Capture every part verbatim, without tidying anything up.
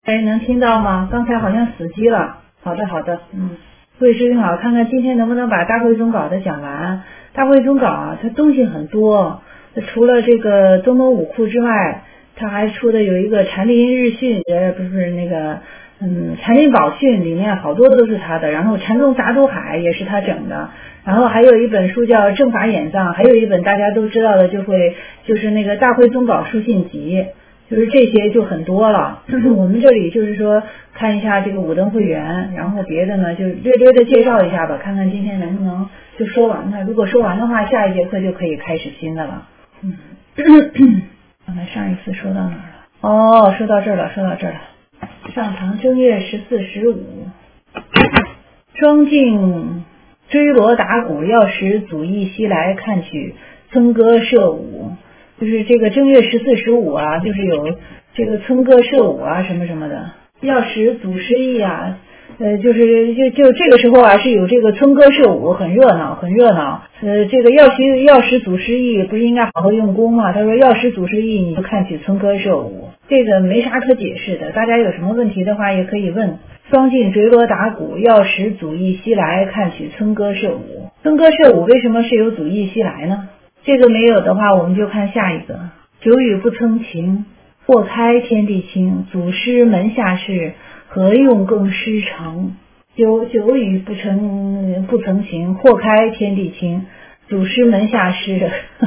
哎，能听到吗？刚才好像死机了。好的，好的，嗯，各位师兄好，看看今天能不能把大会总稿的讲完。大会总稿啊，它东西很多，除了这个东摩五库之外，它还出的有一个禅林日训，呃，不是那个，嗯，禅林宝训里面好多都是他的，然后禅宗杂读海也是他整的，然后还有一本书叫正法眼藏，还有一本大家都知道的就会就是那个大会总稿书信集。就是这些就很多了，我们这里就是说看一下这个五灯会员，然后别的呢就略略的介绍一下吧，看看今天能不能就说完它。如果说完的话，下一节课就可以开始新的了。嗯，刚才上一次说到哪儿了？哦，说到这儿了，说到这儿了。上堂正月十四、十五，庄敬追罗打鼓，药师祖义西来看取村歌射舞。就是这个正月十四、十五啊，就是有这个村歌射舞啊，什么什么的。药师祖师意啊，呃，就是就就这个时候啊，是有这个村歌射舞，很热闹，很热闹。呃，这个药师药师祖师意不是应该好好用功吗？他说药师祖师意，你就看取村歌射舞，这个没啥可解释的。大家有什么问题的话，也可以问。双镜追罗打鼓，药师祖义西来看取村歌射舞。村歌射舞为什么是有祖义西来呢？这个没有的话，我们就看下一个。久语不曾情，或开天地清。祖师门下事，何用更师承？久久语不曾不曾情，或开天地清。祖师门下事，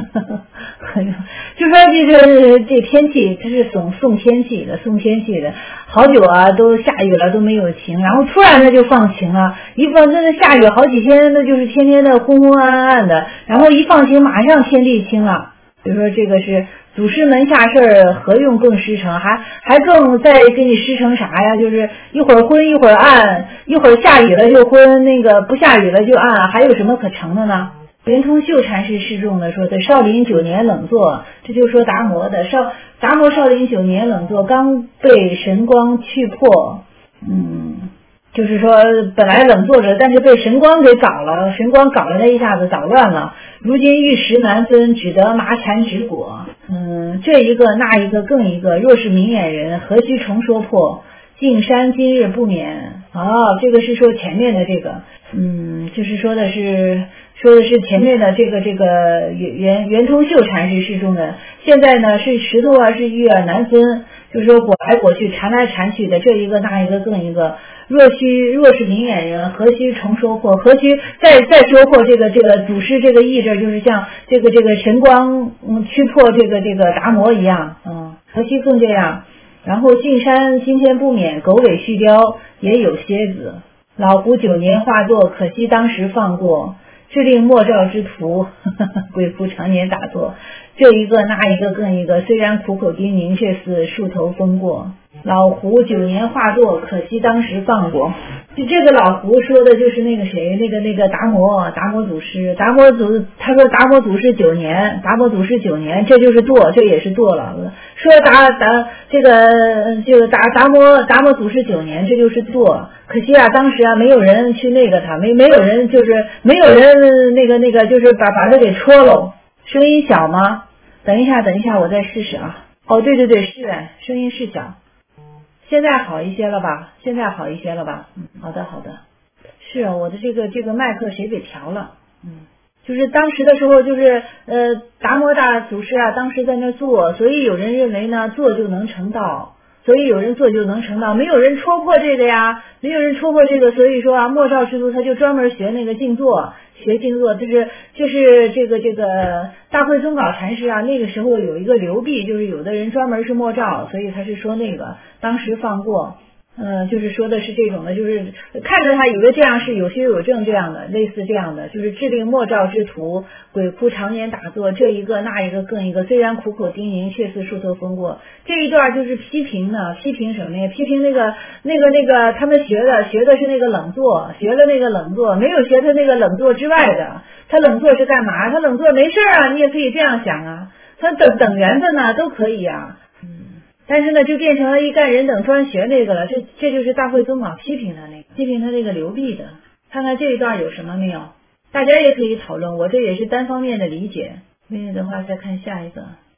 就说这个这天气，这是送送天气的，送天气的。好久啊，都下雨了，都没有晴，然后突然它就放晴了。一放，那那下雨好几天，那就是天天的昏昏暗暗的。然后一放晴，马上天地清了。比如说这个是祖师门下事儿，何用更师承？还还更再给你师承啥呀？就是一会儿昏一会儿暗，一会儿下雨了就昏，那个不下雨了就暗，还有什么可成的呢？圆通秀禅师示众的说的少林九年冷坐，这就说达摩的少达摩少林九年冷坐，刚被神光去破，嗯，就是说本来冷坐着，但是被神光给搞了，神光搞了那一下子捣乱了。如今玉石难分，只得麻禅指果。嗯，这一个那一个更一个，若是明眼人，何须重说破？径山今日不免。哦，这个是说前面的这个，嗯，就是说的是。说的是前面的这个这个圆圆通秀禅师示众的，现在呢是石头啊是玉啊难分，就是说果来果去，缠来缠去的，这一个那一个更一个。若须若是明眼人，何须重说破？何须再再说破这个这个祖师这个意志，就是像这个这个神光嗯驱破这个这个达摩一样，嗯，何须更这样？然后径山今天不免，狗尾续貂也有蝎子。老胡九年化作，可惜当时放过。制令莫照之徒，鬼夫常年打坐，这一个那一个更一个，虽然苦口叮咛，却似树头风过。老胡九年化作，可惜当时放过。就这个老胡说的就是那个谁，那个那个达摩，达摩祖师，达摩祖，他说达摩祖师九年，达摩祖师九年，这就是堕，这也是堕了。说达达这个这个达达摩达摩祖师九年，这就是堕。可惜啊，当时啊没有人去那个他，没没有人就是没有人那个那个就是把把他给戳喽。声音小吗？等一下等一下，我再试试啊。哦，对对对，是哎，声音是小。现在好一些了吧？现在好一些了吧？嗯，好的好的。是啊，我的这个这个麦克谁给调了？嗯，就是当时的时候，就是呃达摩大祖师啊，当时在那做，所以有人认为呢，做就能成道，所以有人做就能成道，没有人戳破这个呀，没有人戳破这个，所以说啊，莫照之徒他就专门学那个静坐。学静坐，就是就是这个这个大会宗稿禅师啊，那个时候有一个流弊，就是有的人专门是莫照，所以他是说那个当时放过，呃，就是说的是这种的，就是看着他以为这样是有学有证这样的，类似这样的，就是制令莫照之徒，鬼哭常年打坐，这一个那一个更一个，虽然苦口叮咛，却似树头风过。这一段就是批评呢，批评什么呀？批评那个那个那个他们学的学的是那个冷坐，学了那个冷坐，没有学他那个冷坐之外的。他冷坐是干嘛？他冷坐没事啊，你也可以这样想啊，他等等缘分呢都可以啊。嗯，但是呢，就变成了一干人等专学那个了，这这就是大会宗稿批评他那个，批评他那个流弊的。看看这一段有什么没有？大家也可以讨论，我这也是单方面的理解。没有的话，再看下一个。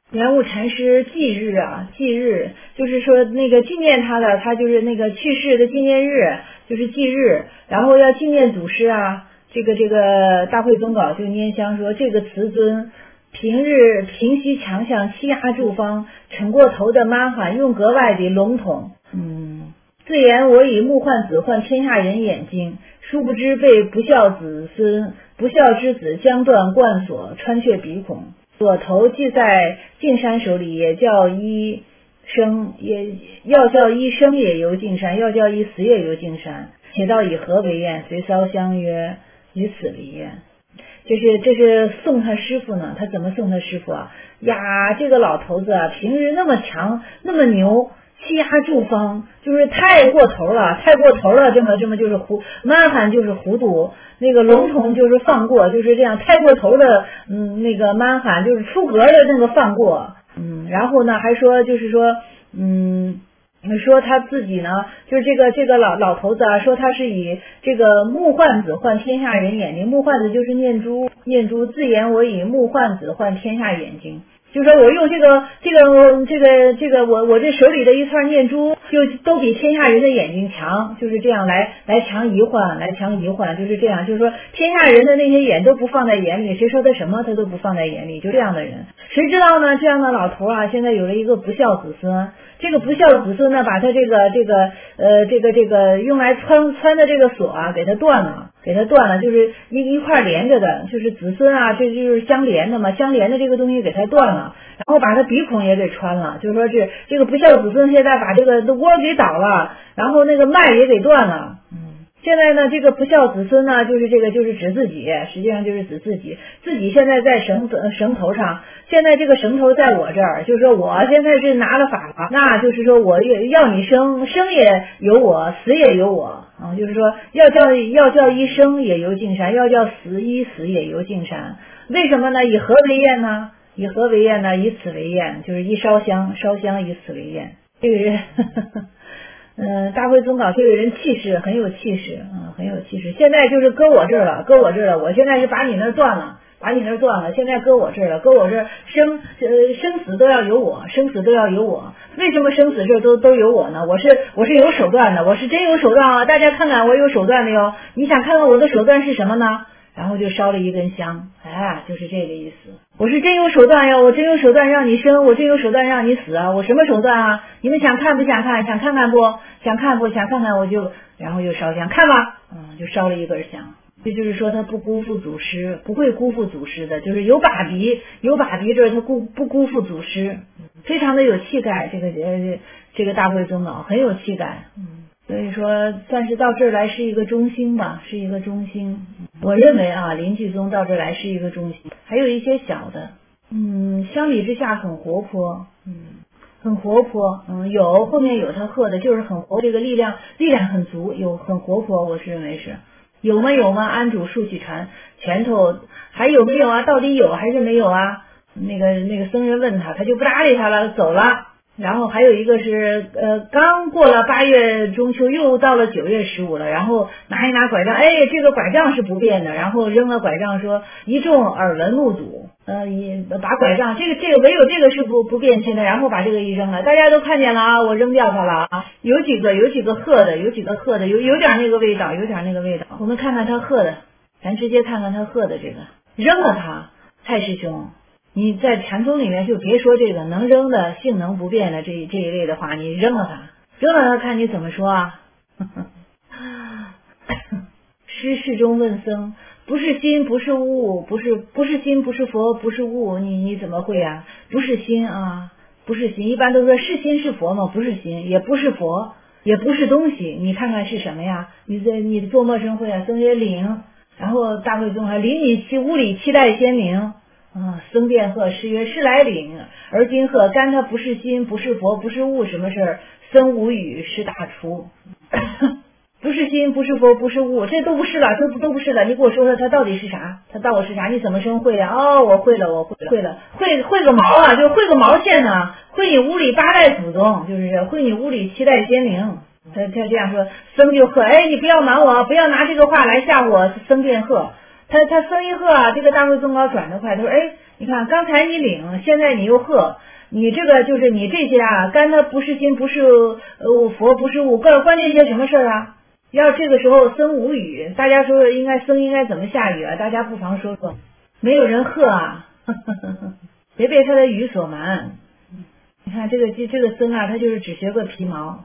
圆悟禅师忌日啊，忌日就是说那个纪念他的，他就是那个去世的纪念日，就是忌日。然后要纪念祖师啊，这个这个大会宗稿就拈香说，这个慈尊平日平息强项，欺压诸方，沉过头的蛮汉，用格外的笼统。嗯，自言我以目患子，患天下人眼睛，殊不知被不孝子孙、不孝之子将断贯锁，穿却鼻孔。锁头系在径山手里，也叫医生，也要叫医生也游径山，要叫一死也游径山。且道以何为验？随骚相约，以此为验。这是这是送他师傅呢，他怎么送他师傅啊？呀，这个老头子啊，平日那么强，那么牛，欺压诸方，就是太过头了，太过头了，这么这么就是糊，蛮汉就是糊涂，那个笼统就是放过，就是这样太过头的，嗯，那个蛮汉就是出格的那个放过，嗯，然后呢还说就是说，嗯。说他自己呢，就是这个这个老老头子啊，说他是以这个目患子患天下人眼睛，目患子就是念珠，念珠自言我以目患子患天下眼睛，就是说我用这个这个这个这个我我这手里的一串念珠，就都比天下人的眼睛强，就是这样来来强疑患，来强疑患，就是这样，就是说天下人的那些眼都不放在眼里，谁说他什么他都不放在眼里，就这样的人，谁知道呢？这样的老头啊，现在有了一个不孝子孙。这个不孝子孙呢，把他这个这个呃这个这个用来穿穿的这个锁啊，给他断了，给他断了，就是一一块连着的，就是子孙啊，这就是相连的嘛，相连的这个东西给他断了，然后把他鼻孔也给穿了，就是说这这个不孝子孙现在把这个窝给倒了，然后那个脉也给断了，嗯。现在呢，这个不孝子孙呢，就是这个就是指自己，实际上就是指自己，自己现在在绳绳头上，现在这个绳头在我这儿，就是说我现在是拿了法了，那就是说我要你生，生也有我，死也有我啊，就是说要叫要叫一生也游径山，要叫死一死也游径山。为什么呢？以何为验呢？以何为验呢？以此为验，就是一烧香，烧香以此为验。这个人。呵呵嗯，大会宗稿这个人气势很有气势啊、嗯，很有气势。现在就是搁我这儿了，搁我这儿了。我现在是把你那儿断了，把你那儿断了。现在搁我这儿了，搁我这儿生呃生死都要有我，生死都要有我。为什么生死这都都有我呢？我是我是有手段的，我是真有手段啊！大家看看我有手段的哟。你想看看我的手段是什么呢？然后就烧了一根香，哎，就是这个意思。我是真有手段呀，我真有手段让你生，我真有手段让你死啊！我什么手段啊？你们想看不想看？想看看不？想看不？想看看我就，然后就烧香，看吧，嗯，就烧了一根香。这就是说他不辜负祖师，不会辜负祖师的，就是有把鼻，有把鼻这他辜不辜负祖师，非常的有气概。这个呃这个大会宗稿很有气概，嗯。所以说算是到这儿来是一个中兴吧，是一个中兴。我认为啊，临济宗到这儿来是一个中兴，还有一些小的，嗯，相比之下很活泼，嗯，很活泼，嗯，有后面有他喝的，就是很活，这个力量力量很足，有很活泼，我是认为是有吗有吗？安主竖起拳拳头，还有没有啊？到底有还是没有啊？那个那个僧人问他，他就不搭理他了，走了。然后还有一个是呃，刚过了八月中秋，又到了九月十五了，然后拿一拿拐杖，哎，这个拐杖是不变的，然后扔了拐杖说一众耳闻目睹，呃，也把拐杖这个这个唯有这个是不不变迁的，然后把这个一扔了，大家都看见了啊，我扔掉它了啊，有几个有几个喝的，有几个喝的，有有点那个味道，有点那个味道，我们看看他喝的，咱直接看看他喝的这个，扔了它，蔡师兄。你在禅宗里面就别说这个能扔的性能不变的这这一类的话，你扔了它，扔了它看你怎么说啊？师世中问僧，不是心不是物，不是不是心不是佛不是物，你你怎么会啊？不是心啊，不是心，一般都说是心是佛嘛，不是心，也不是佛，也不是东西，你看看是什么呀？你在你做陌生会啊，僧也领，然后大会宗还领你其屋里期待先明。啊，僧辩贺，师曰：是来领，而今贺，干他不是心，不是佛，不是物，什么事儿？僧无语，师大出。不是心，不是佛，不是物，这都不是了，都都不是了。你给我说说，他到底是啥？他到底是啥？你怎么生会呀？哦，我会了，我会了，会了，会会个毛啊！就会个毛线呢？会你屋里八代祖宗，就是会你屋里七代先灵。他他这样说，僧就贺，哎，你不要瞒我，不要拿这个话来吓我，僧辩贺。他他僧一喝啊，这个大会宗稿转得快，他说哎， 你看刚才你领，现在你又贺，你这个就是你这些啊，干它不是心，不是呃佛，不是物，关关键些什么事儿啊？要这个时候僧无语，大家说应该僧应该怎么下雨啊？大家不妨说说，没有人喝啊，别被他的语所瞒。你看这个这这个僧啊，他就是只学个皮毛，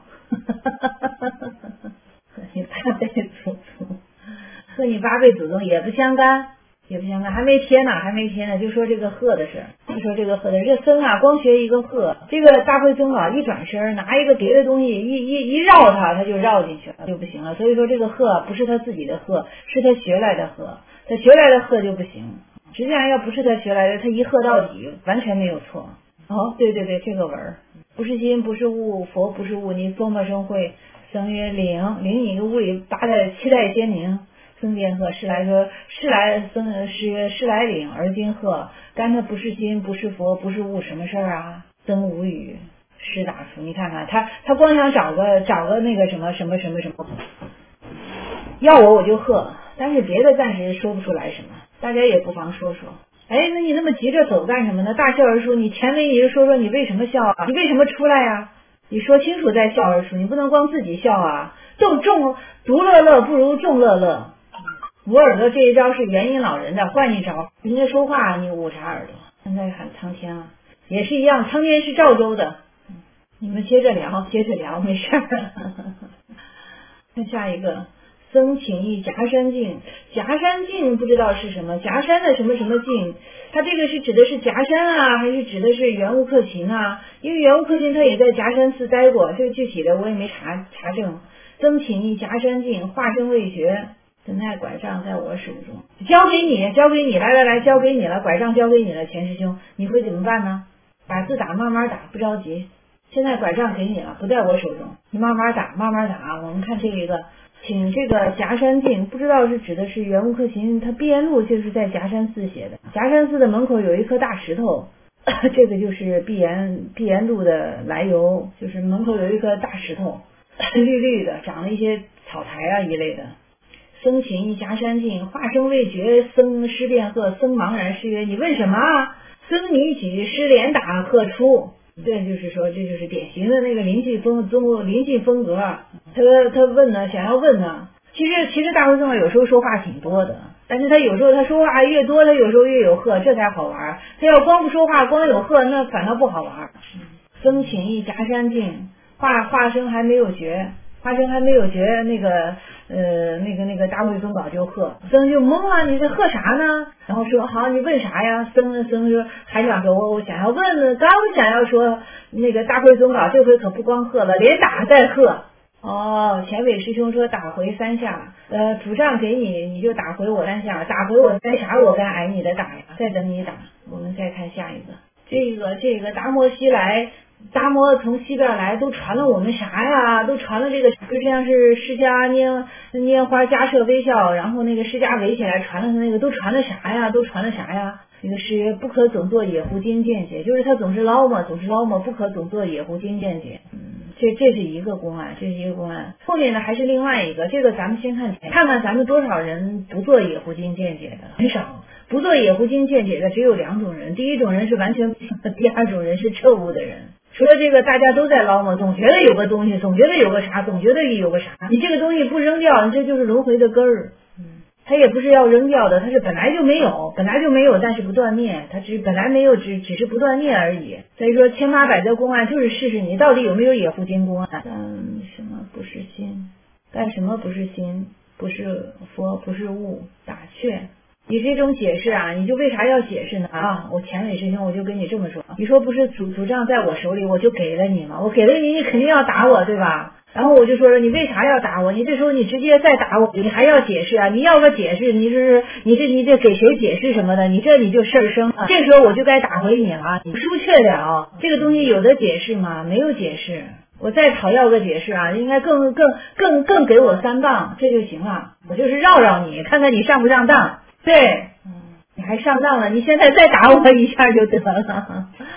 你八辈祖宗和你八辈祖宗也不相干。也不相干，还没贴呢，还没贴呢，就说这个鹤的事，就说这个鹤的，这僧啊，光学一个鹤，这个大慧宗啊，一转身拿一个别的东西一一一绕它，他就绕进去了，就不行了。所以说这个鹤不是他自己的鹤，是他学来的鹤，他学来的鹤就不行。实际上要不是他学来的，他一鹤到底，完全没有错。哦，对对对，这个文儿，不是心，不是物，佛不是物，你多么生慧。僧曰领，领你一个物里八代七代先明。僧见鹤，是来说，是来僧是是来领，而今鹤，干他不是心，不是佛，不是物，什么事儿啊？僧无语，师打出，你看看他，他光想找个找个那个什么什么什么什么，要我我就喝，但是别的暂时说不出来什么，大家也不妨说说。哎，那你那么急着走干什么呢？大笑而出，你前面你就说说你为什么笑啊？你为什么出来呀、啊？你说清楚再笑而出，你不能光自己笑啊！众众独乐乐不如众乐乐。捂耳朵这一招是元音老人的，换一招，人家说话你捂啥耳朵？现在喊苍天了，也是一样，苍天是赵州的。你们接着聊，接着聊，没事儿。看下一个，僧请诣夹山境，夹山境不知道是什么，夹山的什么什么境，它这个是指的是夹山啊，还是指的是圆悟克勤啊？因为圆悟克勤他也在夹山寺待过，这个具体的我也没查查证。僧请诣夹山境，化身未学。等待拐杖在我手中，交给你，交给你，来来来，交给你了，拐杖交给你了，钱师兄，你会怎么办呢？打字打，慢慢打，不着急。现在拐杖给你了，不在我手中，你慢慢打，慢慢打。我们看这一个，请这个夹山境，不知道是指的是圆悟克勤，他毕颜录就是在夹山寺写的。夹山寺的门口有一颗大石头，这个就是毕颜毕颜录的来由，就是门口有一颗大石头，绿绿的，长了一些草苔啊一类的。僧请诣夹山境，化身未觉，僧师便喝，僧茫然师曰：你问什么啊？僧拟举，师连打，喝出。这就是说，这就是典型的那个临近风宗临近风格。他他问呢，想要问呢，其实其实大慧宗有时候说话挺多的，但是他有时候他说话越多，他有时候越有喝，这才好玩。他要光不说话，光有喝，那反倒不好玩。僧请诣夹山境，化化身还没有觉。化身还没有觉，那个呃那个那个大慧宗宝就喝，僧就懵了，你这喝啥呢？然后说好，你问啥呀？僧僧说还想说我我想要问呢，刚想要说那个大慧宗宝这回可不光喝了，连打带喝。哦，前伟师兄说打回三下，呃主杖给你，你就打回我三下，打回我三下，我该挨你的打呀，再等你打。我们再看下一个，这个这个达摩西来。达摩从西边来，都传了我们啥呀？都传了这个，就像是释迦拈拈花迦摄微笑，然后那个释迦围起来传了那个，都传了啥呀？都传了啥呀？那个是不可总做野狐精见解，就是他总是捞嘛，总是捞嘛，不可总做野狐精见解。嗯，这这是一个公案，这是一个公案。后面呢还是另外一个，这个咱们先看看看咱们多少人不做野狐精见解的，很少。不做野狐精见解的只有两种人，第一种人是完全，第二种人是彻悟的人。除了这个大家都在捞嘛，总觉得有个东西，总觉得有个啥，总觉得有个啥，你这个东西不扔掉，你这就是轮回的根儿。嗯，它也不是要扔掉的，它是本来就没有，本来就没有，但是不断灭，它只本来没有，只只是不断灭而已。所以说千八百则公案就是试试你到底有没有野狐精公案。干什么不是心？干什么不是心？不是佛，不是物，打却。你这种解释啊，你就为啥要解释呢？啊，我前伟师兄我就跟你这么说，你说不是主主杖在我手里，我就给了你吗？我给了你，你肯定要打我，对吧？然后我就说了，你为啥要打我？你这时候你直接再打我，你还要解释啊？你要个解释，你是你这你这给谁解释什么的？你这你就事儿生啊！这时候我就该打回你了，你输却了。这个东西有的解释吗？没有解释。我再讨要个解释啊，应该更更更更给我三棒，这就行了。我就是绕绕你，看看你上不上当。对，你还上当了，你现在再打我一下就得了。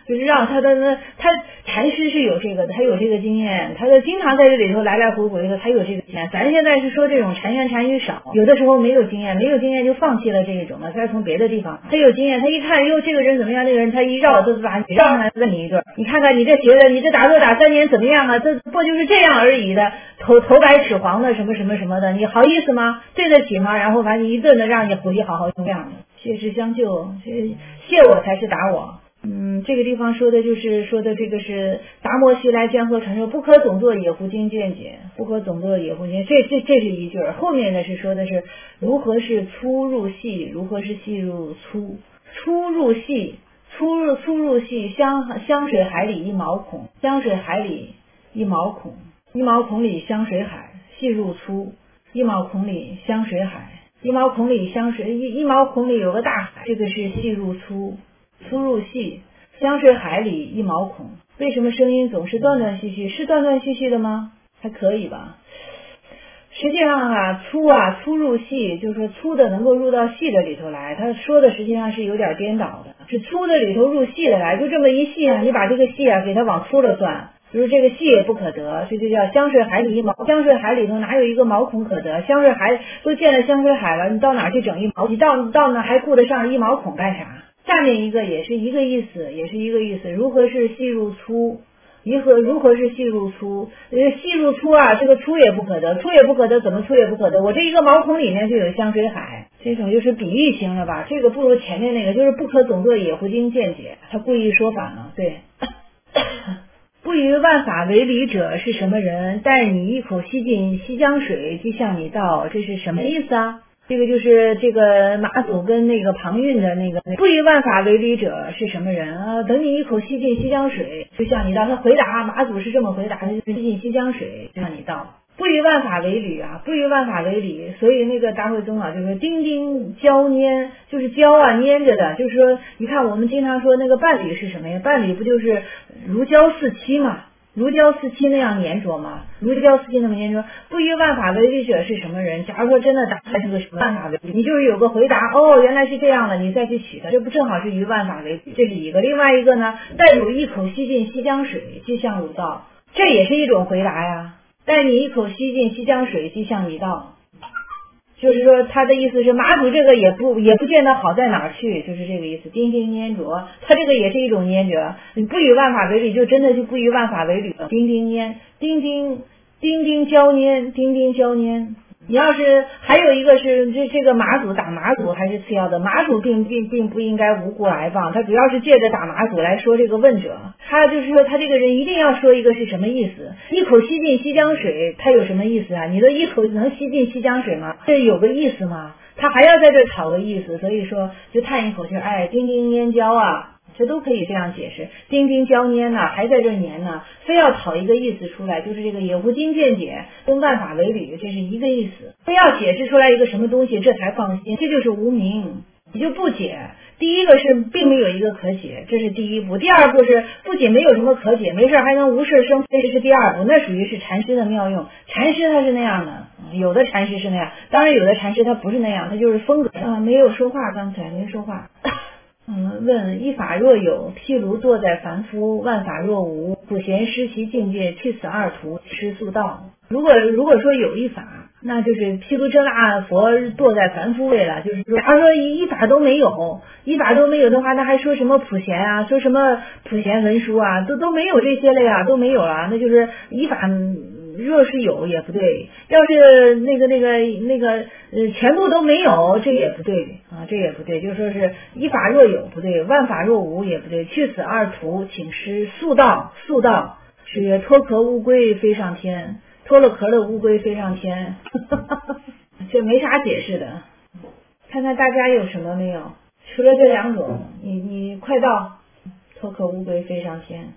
就是让他的呢，他禅师是有这个的，他有这个经验，他就经常在这里头来来回回的，他有这个经验。咱现在是说这种禅言禅语少，有的时候没有经验，没有经验就放弃了这一种了，再从别的地方。他有经验，他一看哟这个人怎么样，那个人他一绕都把你绕上来问你一顿，你看看你这学的，你这打坐打三年怎么样啊？这不就是这样而已的，头头白齿黄的什么什么什么的，你好意思吗？对得起吗？然后把你一顿的让你回去好好这样的，谢之相救，谢我才是打我。嗯，这个地方说的就是说的这个是达摩西来江河传授，不可总作野狐精见解，不可总作野狐精，这这这是一句，后面呢是说的是如何是粗入细，如何是细入粗，粗入细，粗入粗入细，香香水海里一毛孔，香水海里一毛孔，一毛孔里香水海，细入粗，一毛孔里香水海，一毛孔里香水一一毛孔里有个大海，这个是细入粗。粗入细，香水海里一毛孔。为什么声音总是断断续续？是断断续续的吗？还可以吧。实际上啊，粗啊，粗入细，就是说粗的能够入到细的里头来。他说的实际上是有点颠倒的，是粗的里头入细的来，就这么一细啊，你把这个细啊给它往粗了算。就是这个细也不可得，这就叫香水海里一毛。香水海里头哪有一个毛孔可得？香水海都建了香水海了，你到哪去整一毛？你到到那还顾得上一毛孔干啥？下面一个也是一个意思，也是一个意思。如何是细入粗？如何如何是细入粗？呃，细入粗啊，这个粗也不可得，粗也不可得，怎么粗也不可得？我这一个毛孔里面就有香水海，这种就是比喻型了吧？这个不如前面那个，就是不可总作野狐精见解，他故意说反了，对。不与万法为理者是什么人？待你一口吸进西江水，即向你道，这是什么意思啊？这个就是这个马祖跟那个庞韵的那个不以万法为理者是什么人啊？等你一口吸进西江水，就像你道。他回答马祖是这么回答的，吸进西江水就像你道。不以万法为理啊，不以万法为理，所以那个大慧宗老就说丁丁交粘，就是交啊粘着的，就是说你看我们经常说那个伴侣是什么呀？伴侣不就是如胶似漆嘛？如胶似漆那样粘着吗？如胶似漆那么粘着。不以万法为理者是什么人？假如说真的打开是个什么万法为理，你就是有个回答，哦，原来是这样的，你再去取它，这不正好是于万法为理？这是一个。另外一个呢，待有一口吸进西江水，即向汝道，这也是一种回答呀。待你一口吸进西江水，即向你道。就是说他的意思是马祖这个也不也不见得好在哪儿去，就是这个意思。丁丁粘着，他这个也是一种粘着，你不与万法为理，就真的就不与万法为理了。丁丁粘，丁丁丁丁交粘，丁丁交粘。你要是还有一个是这这个马祖打马祖还是次要的，马祖并并并不应该无故来谤，他主要是借着打马祖来说这个问者，他就是说他这个人一定要说一个是什么意思，一口吸进西江水，他有什么意思啊？你的一口能吸进西江水吗？这有个意思吗？他还要在这讨个意思，所以说就叹一口气，哎，丁丁粘胶啊。这都可以这样解释，丁丁交粘呢，还在这粘呢，非要讨一个意思出来，就是这个野狐精见解跟万法为理，这是一个意思，非要解释出来一个什么东西，这才放心，这就是无明，你就不解。第一个是并没有一个可解，这是第一步。第二步是不仅没有什么可解，没事还能无事生非，这是第二步，那属于是禅师的妙用。禅师他是那样的，有的禅师是那样，当然有的禅师他不是那样，他就是风格啊，没有说话，刚才没说话。嗯，问一法若有，譬如坐在凡夫；万法若无，普贤失其境界，去此二途，失速道。如果如果说有一法，那就是譬如真那佛坐在凡夫位了，就是假如说一一法都没有，一法都没有的话，那还说什么普贤啊，说什么普贤文殊啊，都都没有这些了呀，都没有了，那就是一法。若是有也不对，要是那个那个那个呃全部都没有，这也不对啊，这也不对，就说是一法若有不对，万法若无也不对，去此二途，请师速道。速道是曰脱壳乌龟飞上天，脱了壳的乌龟飞上天这没啥解释的。看看大家有什么没有，除了这两种，你你快到脱壳乌龟飞上天。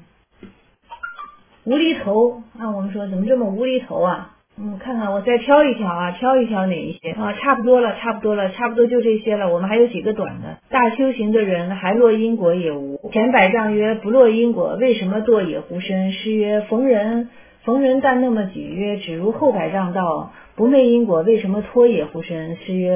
无厘头，按我们说怎么这么无厘头啊？嗯，看看我再挑一挑啊，挑一挑哪一些啊？差不多了，差不多了，差不多就这些了。我们还有几个短的。大修行的人还落因果也无。前百丈曰不落因果，为什么堕野狐身？师曰逢人逢人但那么举曰只如后百丈道不昧因果，为什么脱野狐身？师曰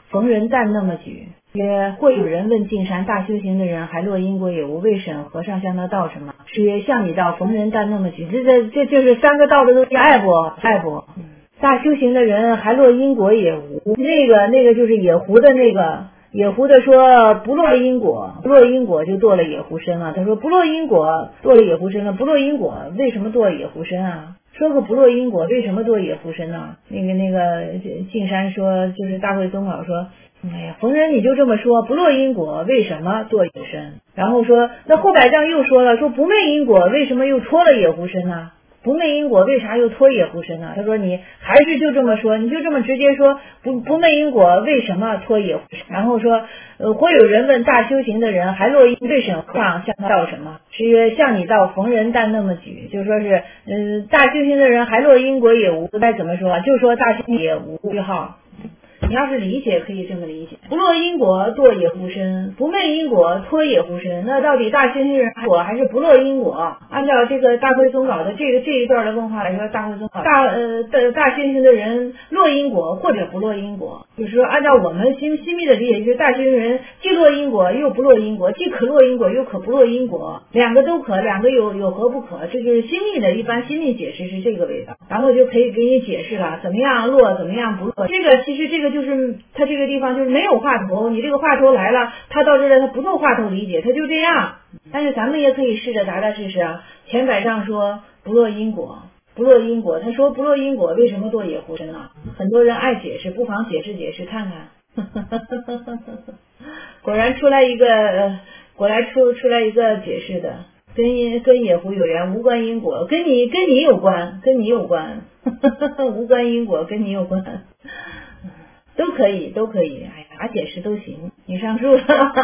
逢人旦那么举。曰：或有人问径山，大修行的人还落因果也无，未审和尚向他道什么？是曰：向你道，逢人旦那么举。这这这就是三个道的东西，爱不爱不？大修行的人还落因果也无，那个那个就是野狐的那个野狐的说不落因果，不落因果就堕了野狐身了。他说不落因果堕了野狐身了，不落因果为什么堕野狐身啊？说个不落因果为什么堕野狐身呢？那个那个径山说，就是大会宗稿说，哎呀，逢人你就这么说，不落因果为什么堕野狐身？然后说那后百丈又说了，说不昧因果为什么又脱了野狐身呢？不昧因果为啥又脱野狐身呢？他说你还是就这么说，你就这么直接说不不昧因果为什么脱野狐身？然后说呃，或有人问大修行的人还落因为审和尚向他道什么？是曰：向你道，逢人但那么举。就说是嗯、呃，大修行的人还落因果也无，该怎么说？就说大修行也无句号。你要是理解可以这么理解，不落因果堕野狐身，不昧因果脱野狐身。那到底大修行人果还是不落因果？按照这个大会宗稿的这个这一段的问话来说，大会宗稿大呃大大修行的人落因果或者不落因果，就是说按照我们心心密的理解，就是大修行人既落因果又不落因果，既可落因果又可不落因果，两个都可，两个有有何不可？这就是心密的一般心密解释是这个味道，然后就可以给你解释了怎么样落，怎么样不落。这个其实这个就是他这个地方就是没有话头，你这个话头来了，他到这来他不做话头理解，他就这样。但是咱们也可以试着答答试试啊。前百丈说不落因果，不落因果，他说不落因果为什么堕野狐身啊？很多人爱解释，不妨解释解释看看。果然出来一个，呃、果然出出来一个解释的，跟跟野狐有缘，无关因果，跟你跟你有关，跟你有关，无关因果，跟你有关。都可以，都可以，哎呀，咋解释都行。你上树了，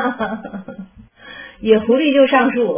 野狐狸就上树，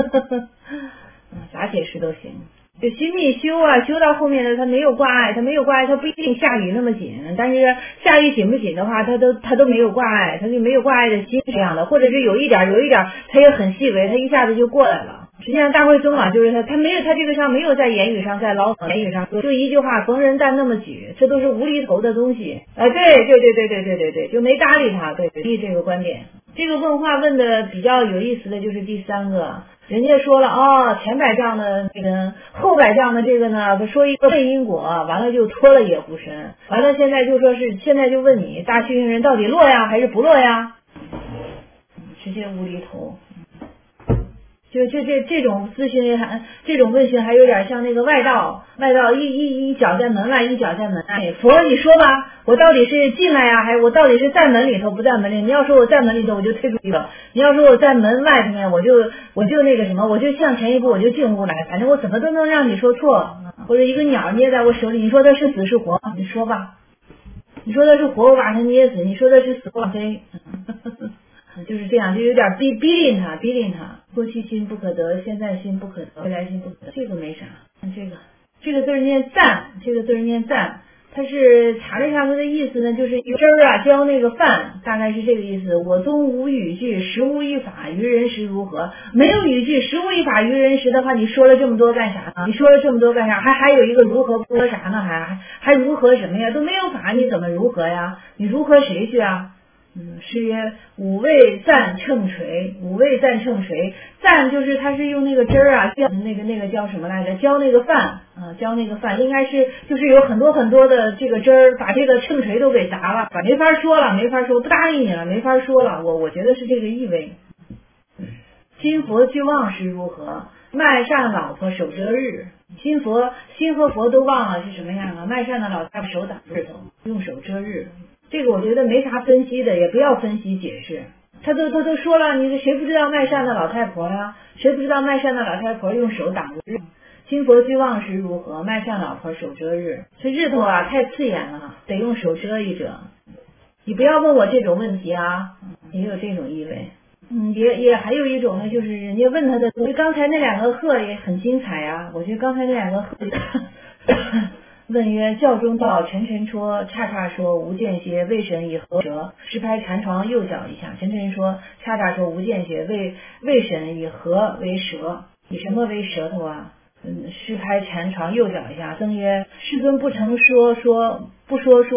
咋解释都行。就心密修啊，修到后面的他没有挂碍，他没有挂碍，他不一定下雨那么紧，但是下雨紧不紧的话，他都他都没有挂碍，他就没有挂碍的心这样的，或者是有一点有一点，他也很细微，他一下子就过来了。实际上大会宗稿就是他，他没有他这个上没有在言语上在老言语上说，就一句话逢人但那么举，这都是无厘头的东西啊！对对对对对对对对，就没搭理他，对对这个观点。这个问话问的比较有意思的就是第三个，人家说了哦，前百丈的这个，后百丈的这个呢，说一个背因果，完了就脱了野狐身，完了现在就说是现在就问你，大修行人到底落呀还是不落呀？直接无厘头。就这这这种咨询还这种问询还有点像那个外道，外道一一一脚在门外，一脚在门外。佛你说吧，我到底是进来呀，还是我到底是在门里头不在门里？你要说我在门里头，我就退出去了；你要说我在门外头，我就我就那个什么，我就向前一步，我就进屋来。反正我怎么都能让你说错。或者一个鸟捏在我手里，你说它是死是活？你说吧，你说它是活，我把它捏死；你说它是死，我飞。就是这样，就有点逼逼令他，逼令他。过去心不可得，现在心不可得，未来心不可得，这个没啥。看这个，这个字念赞，这个字念赞，它是查了一下它的意思呢，就是有汁儿啊浇那个饭，大概是这个意思。我宗无语句，实无一法，于人时如何？没有语句，实无一法，于人时的话，你说了这么多干啥呢？你说了这么多干啥？还还有一个如何不说啥呢？还还还如何什么呀？都没有法，你怎么如何呀？你如何谁去啊？嗯，是曰五味赞称锤，五味赞称锤，赞就是他是用那个汁儿啊，浇那个那个叫什么来着？浇那个饭啊，浇那个饭，应该是就是有很多很多的这个汁儿，把这个秤锤都给砸了，把没法说了，没法说，不搭理你了，没法说了。我我觉得是这个意味。心佛俱忘时如何？卖善老婆守遮日。心佛心和佛都忘了是什么样啊？卖善的老太婆手挡日头，用手遮日。这个我觉得没啥分析的，也不要分析解释。他都他都说了，你谁不知道卖善的老太婆呀？谁不知道卖善的老太婆用手挡日？心佛俱忘时如何？卖善老婆手遮日。这日头啊太刺眼了，得用手遮一遮。你不要问我这种问题啊，也有这种意味。嗯，也也还有一种呢，就是人家问他的，我觉得刚才那两个鹤也很精彩啊。我觉得刚才那两个鹤。问曰：教中道，沉沉说，叉叉说，无间歇，未审以何舌？实拍禅床右脚一下。沉沉说，叉叉说，无间歇，未未审以何为舌？以什么为舌头啊？嗯，实拍禅床右脚一下。僧曰：世尊不曾说说不说说，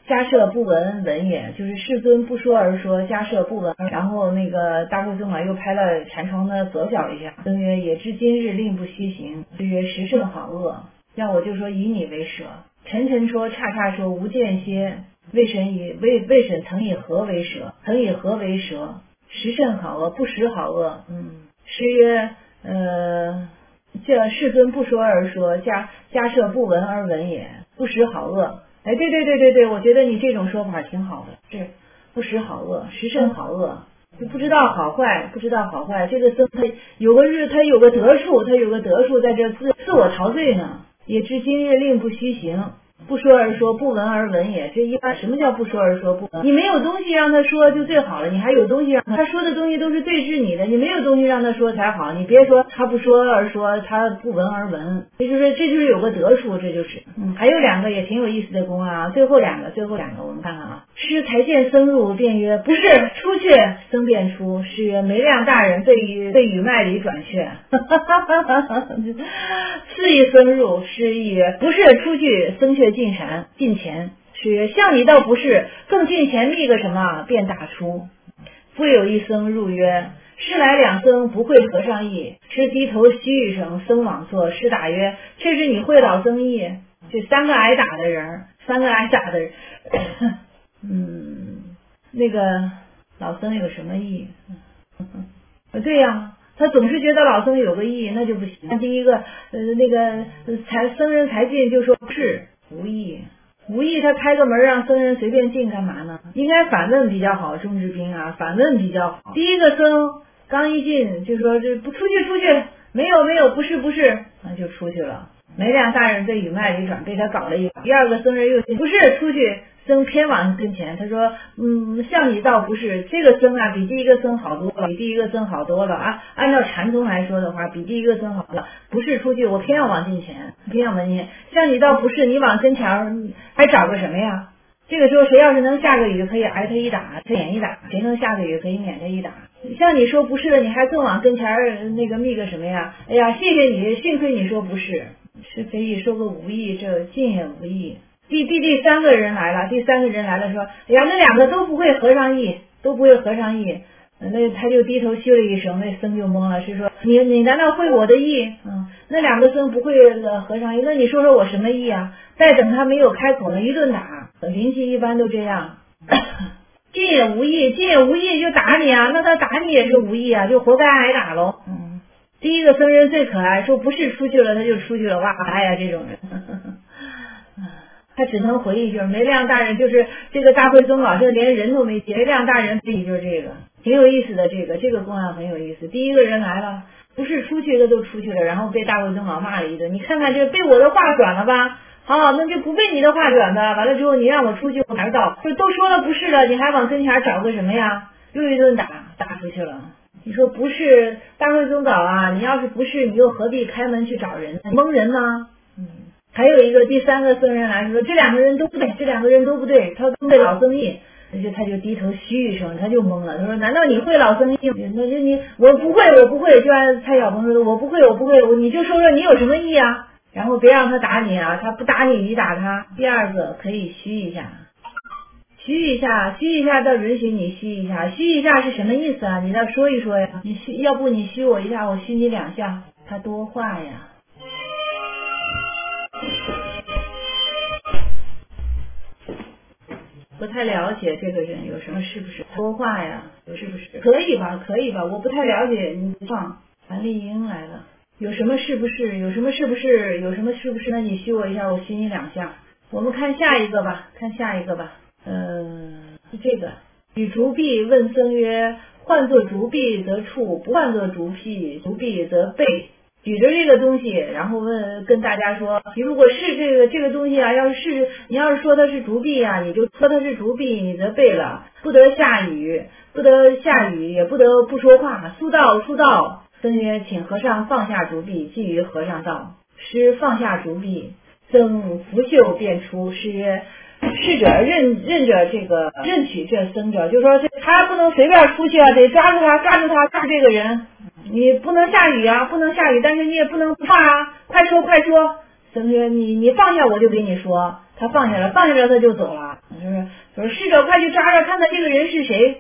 家舍不闻闻也，就是世尊不说而说，家舍不闻。然后那个大慧宗啊又拍了禅床的左脚一下，僧曰：也知今日令不虚行。是曰：时甚好恶。要我就说以你为舍。沉沉说刹刹说无间歇。魏神以魏魏神曾以何为舍？曾以何为舍？时甚好恶，不时好恶。嗯，诗曰：呃，这世尊不说而说，家家舍不闻而闻也，不时好恶。哎，对对对对对，我觉得你这种说法挺好的，是不时好恶，时甚好恶，就不知道好坏，不知道好坏。这个僧他有个日，他有个得数，他有个得数在这自自我陶醉呢。也知今日令不虚行。不说而说，不闻而闻也。这一般什么叫不说而说不闻？你没有东西让他说就最好了，你还有东西让他，他说的东西都是对治你的，你没有东西让他说才好。你别说他不说而说，他不闻而闻，这就是这就是有个得数，这就是。嗯，还有两个也挺有意思的公案啊，最后两个，最后两个我们看看啊。师才见僧入，便曰：不是，出去。僧便出。师曰：梅亮大人被于被语脉里转却。次一僧入，师亦曰：不是，出去。僧却进禅进前。师曰：像你倒不是，更近前密个什么？便打出。复有一僧入曰：师来两僧不会和尚意。师低头嘘一声，僧往坐。师打曰：这是你会老僧意。这三个挨打的人，三个挨打的人，嗯，那个老僧有什么意？对呀，他总是觉得老僧有个意，那就不行。第一个，呃，那个才僧人才进就说是无意。无意他开个门让僧人随便进干嘛呢？应该反问比较好，钟志斌啊，反问比较好。第一个僧刚一进就说这不出去出去，没有没有，不是不是，那就出去了。梅亮大人在语脉里转，被他搞了一把。第二个僧人又进，不是出去，僧偏往跟前，他说嗯，像你倒不是，这个僧啊比第一个僧好多了，比第一个僧好多了啊。按照禅宗来说的话，比第一个僧好了。不是出去，我偏要往近前，偏要往近前。像你倒不是，你往跟前还找个什么呀？这个时候谁要是能下个雨，可以挨他一打，他免一打；谁能下个雨，可以免他一打。像你说不是，你还更往跟前那个密个什么呀？哎呀，谢谢你，幸亏你说不是。是非议说个无意，这进也无意。第第第三个人来了，第三个人来了，说，哎呀，那两个都不会和尚意，都不会和尚意。那他就低头嘘了一声，那僧就懵了，是说你你难道会我的意？嗯，那两个僧不会和尚意，那你说说我什么意啊？再等他没有开口呢，一顿打。灵气一般都这样。进也无意，进也无意就打你啊，那他打你也是无意啊，就活该挨打喽。嗯。第一个僧人最可爱，说不是出去了他就出去了，哇哎呀这种人，他只能回一句梅亮大人，就是这个大慧宗老师连人都没接，梅亮大人自己就是这个，挺有意思的，这个这个公案很有意思。第一个人来了，不是出去的都出去了，然后被大慧宗老骂了一顿，你看看这被我的话转了吧，好，那就不被你的话转的，完了之后你让我出去我哪到，就都说了不是了，你还往跟前找个什么呀？又一顿打，打出去了。你说不是大慧宗搞啊，你要是不是你又何必开门去找人，蒙人吗？嗯，还有一个第三个僧人来说这两个人都不对，这两个人都不对，他都被老僧意，那就他就低头嘘一声，他就懵了，他说难道你会老僧意？那就你我不会我不会，就按蔡小鹏说的我不会我不会，你就说说你有什么意啊？然后别让他打你啊，他不打你你打他。第二个可以嘘一下，嘘一下，嘘一下倒允许你嘘一下，嘘一下是什么意思啊？你再说一说呀。你嘘，要不你嘘我一下，我嘘你两下。他多话呀。不太了解这个人有什么是不是多话呀？有是不是？可以吧，可以吧，我不太了解。你放韩丽英来了，有什么是不是？有什么是不是？有什么是不是？那你嘘我一下，我嘘你两下。我们看下一个吧，看下一个吧。嗯，是这个。与竹壁问僧曰：换作竹壁则触，不换作竹壁，竹壁则背。举着这个东西，然后问跟大家说，你如果是这个这个东西啊，要是你要是说它是竹壁啊，你就说它是竹壁，你则背了，不得下雨，不得下雨，也不得不说话。速道速道。僧曰：请和尚放下竹壁。即于和尚道。师放下竹壁，僧拂袖便出。师曰：侍者认认着这个认取这僧者，就说这他不能随便出去啊，得抓住他，抓住他，抓这个人。你不能下雨啊，不能下雨，但是你也不能不怕啊，快说快说。 僧说你你放下我就给你说，他放下了，放下了他就走了，就是就是侍者快去抓抓看看这个人是谁。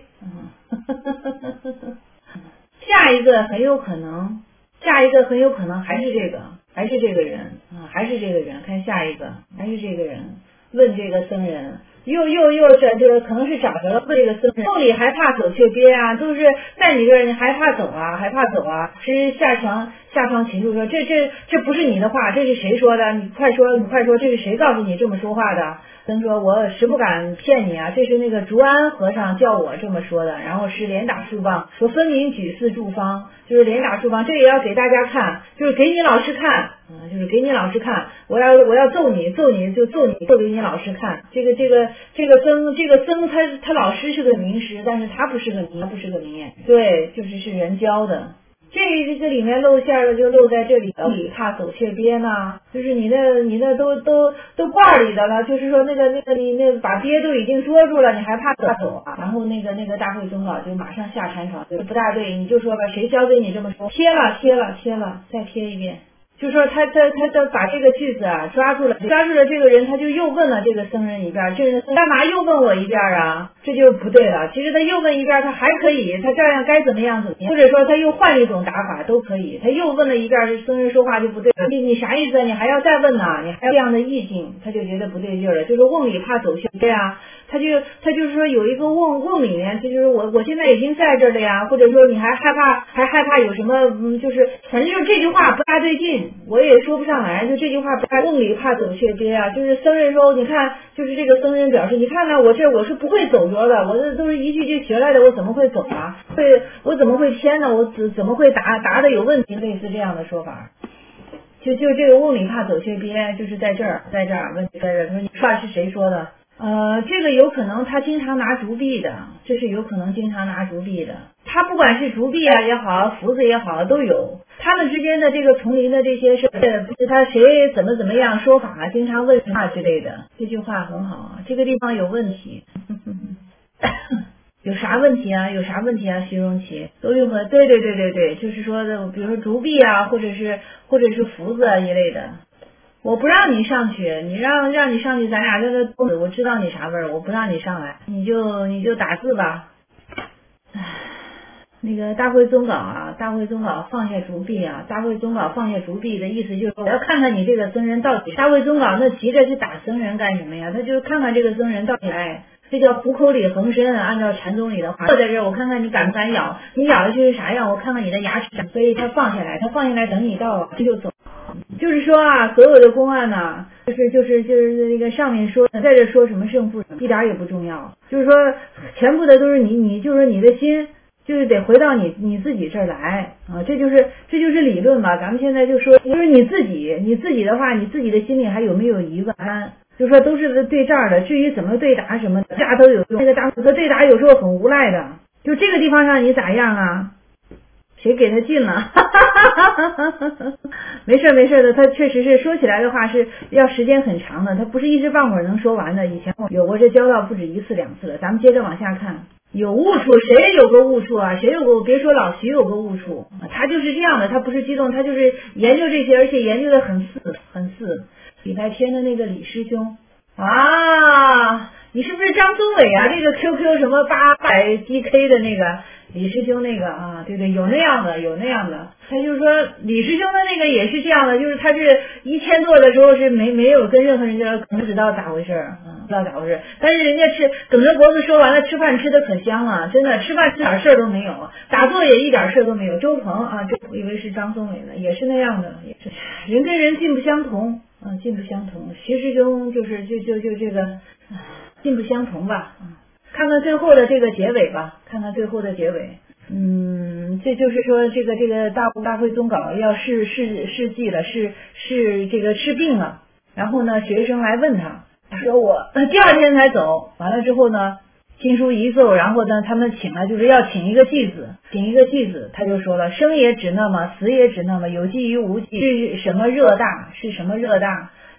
下一个很有可能，下一个很有可能还是这个，还是这个人啊，还是这个人。看下一个，还是这个人问这个僧人，又又又这这个可能是找着了问这个僧人，梦里还怕走却憋啊，都是在你这儿，你还怕走啊，还怕走啊。其实下床下床秦柱说，这这这不是你的话，这是谁说的？你快说，你快说，这是谁告诉你这么说话的？僧说，我实不敢骗你啊，这是那个竹安和尚叫我这么说的，然后是连打数棒，说分明举四柱方，就是连打数棒，这也要给大家看，就是给你老师看，嗯，就是给你老师看，我要我要揍你，揍你就揍你，揍给你老师看。这个这个这个僧这个僧他他老师是个名师，但是他不是个名，他不是个名眼，对，就是是人教的。这这个里面露馅了，就露在这里了。里怕走却憋呢，就是你那你那都都都罐里的了，就是说那个那个你那把憋都已经捉住了，你还怕走走啊？然后那个那个大会宗稿就马上下禅床，就不大对，你就说吧，谁教给你这么说？贴了贴了贴了，再贴一遍。就说他他他他把这个句子啊抓住了，抓住了这个人，他就又问了这个僧人一遍，这个人干嘛又问我一遍啊？这就不对了。其实他又问一遍，他还可以，他照样该怎么样怎么样，或者说他又换一种打法都可以。他又问了一遍，这僧人说话就不对了。你你啥意思？你还要再问呢？你还要这样的意境，他就觉得不对劲了。就是瓮里怕走却对啊。他就他就是说有一个瓮瓮里面，就是我我现在已经在这儿了呀，或者说你还害怕还害怕有什么嗯，就是反正就是这句话不大对劲，我也说不上来，就这句话不大。瓮里怕走却憋啊，就是僧人说，你看，就是这个僧人表示，你看呢，我这我是不会走着的，我这都是一句句学来的，我怎么会走啊？会我怎么会偏呢？我怎怎么会答答的有问题？类似这样的说法。就就这个瓮里怕走却憋，就是在这儿，在这儿问题在这儿。他说你话是谁说的？呃，这个有可能他经常拿竹篦的，这是有可能经常拿竹篦的。他不管是竹篦啊也好，斧子也好，都有。他们之间的这个丛林的这些事，不是他谁怎么怎么样说法啊，经常问话之类的。这句话很好啊，这个地方有问题。有啥问题啊？有啥问题啊？徐荣奇都用过，对对对对对，就是说的，比如说竹篦啊，或者是或者是斧子啊一类的。我不让你上去，你让让你上去，咱俩在这，我知道你啥味儿，我不让你上来，你就你就打字吧。唉，那个大会宗稿啊，大会宗稿放下竹篦啊，大会宗稿放下竹篦的意思就是说，我要看看你这个僧人到底。大会宗稿那急着去打僧人干什么呀？他就看看这个僧人到底来。这叫虎口里横参，按照禅宗里的话，坐在这儿，我看看你敢不敢咬，你咬下去是啥样，我看看你的牙齿。所以他放下来，他放下来等你到他就走。就是说啊，所有的公案呢，就是就是就是那个上面说的，在这说什么胜负，一点也不重要。就是说，全部的都是你，你就是你的心，就是得回到你你自己这儿来啊，这就是这就是理论吧。咱们现在就说，就是你自己，你自己的话，你自己的心里还有没有疑问？就说都是对这儿的，至于怎么对答什么的，大都有用。那个大和对答有时候很无赖的，就这个地方上你咋样啊？谁给他进了？没事没事的，他确实是说起来的话是要时间很长的，他不是一时半会儿能说完的。以前我有过这教导不止一次两次了。咱们接着往下看，有误处，谁有个误处啊？谁有个？别说老徐有个误处，他就是这样的，他不是激动，他就是研究这些，而且研究的很似很似。礼拜天的那个李师兄啊，你是不是张宗纬啊？这个 Q Q 什么八百 D K 的那个李师兄那个啊，对对，有那样的，有那样的。他就是说李师兄的那个也是这样的，就是他是一千多的时候是没没有跟任何人交，不知道咋回事啊、嗯，不知道咋回事。但是人家吃梗着脖子说完了，吃饭吃的可香了，真的吃饭一点事儿都没有，打坐也一点事儿都没有。周鹏啊，这我以为是张宗纬呢，也是那样的，也是人跟人境不相同。嗯，境不相同。徐师兄就是就就就这个境不相同吧。嗯，看看最后的这个结尾吧，看看最后的结尾。嗯，这就是说这个这个大大会宗稿要试试试剂了，是是这个治病了。然后呢，学生来问他，他说我第二天才走，完了之后呢，经书一奏，然后呢，他们请了，就是要请一个继子，请一个继子，他就说了，生也只那么，死也只那么，有记与无记是什么热大？是什么热大？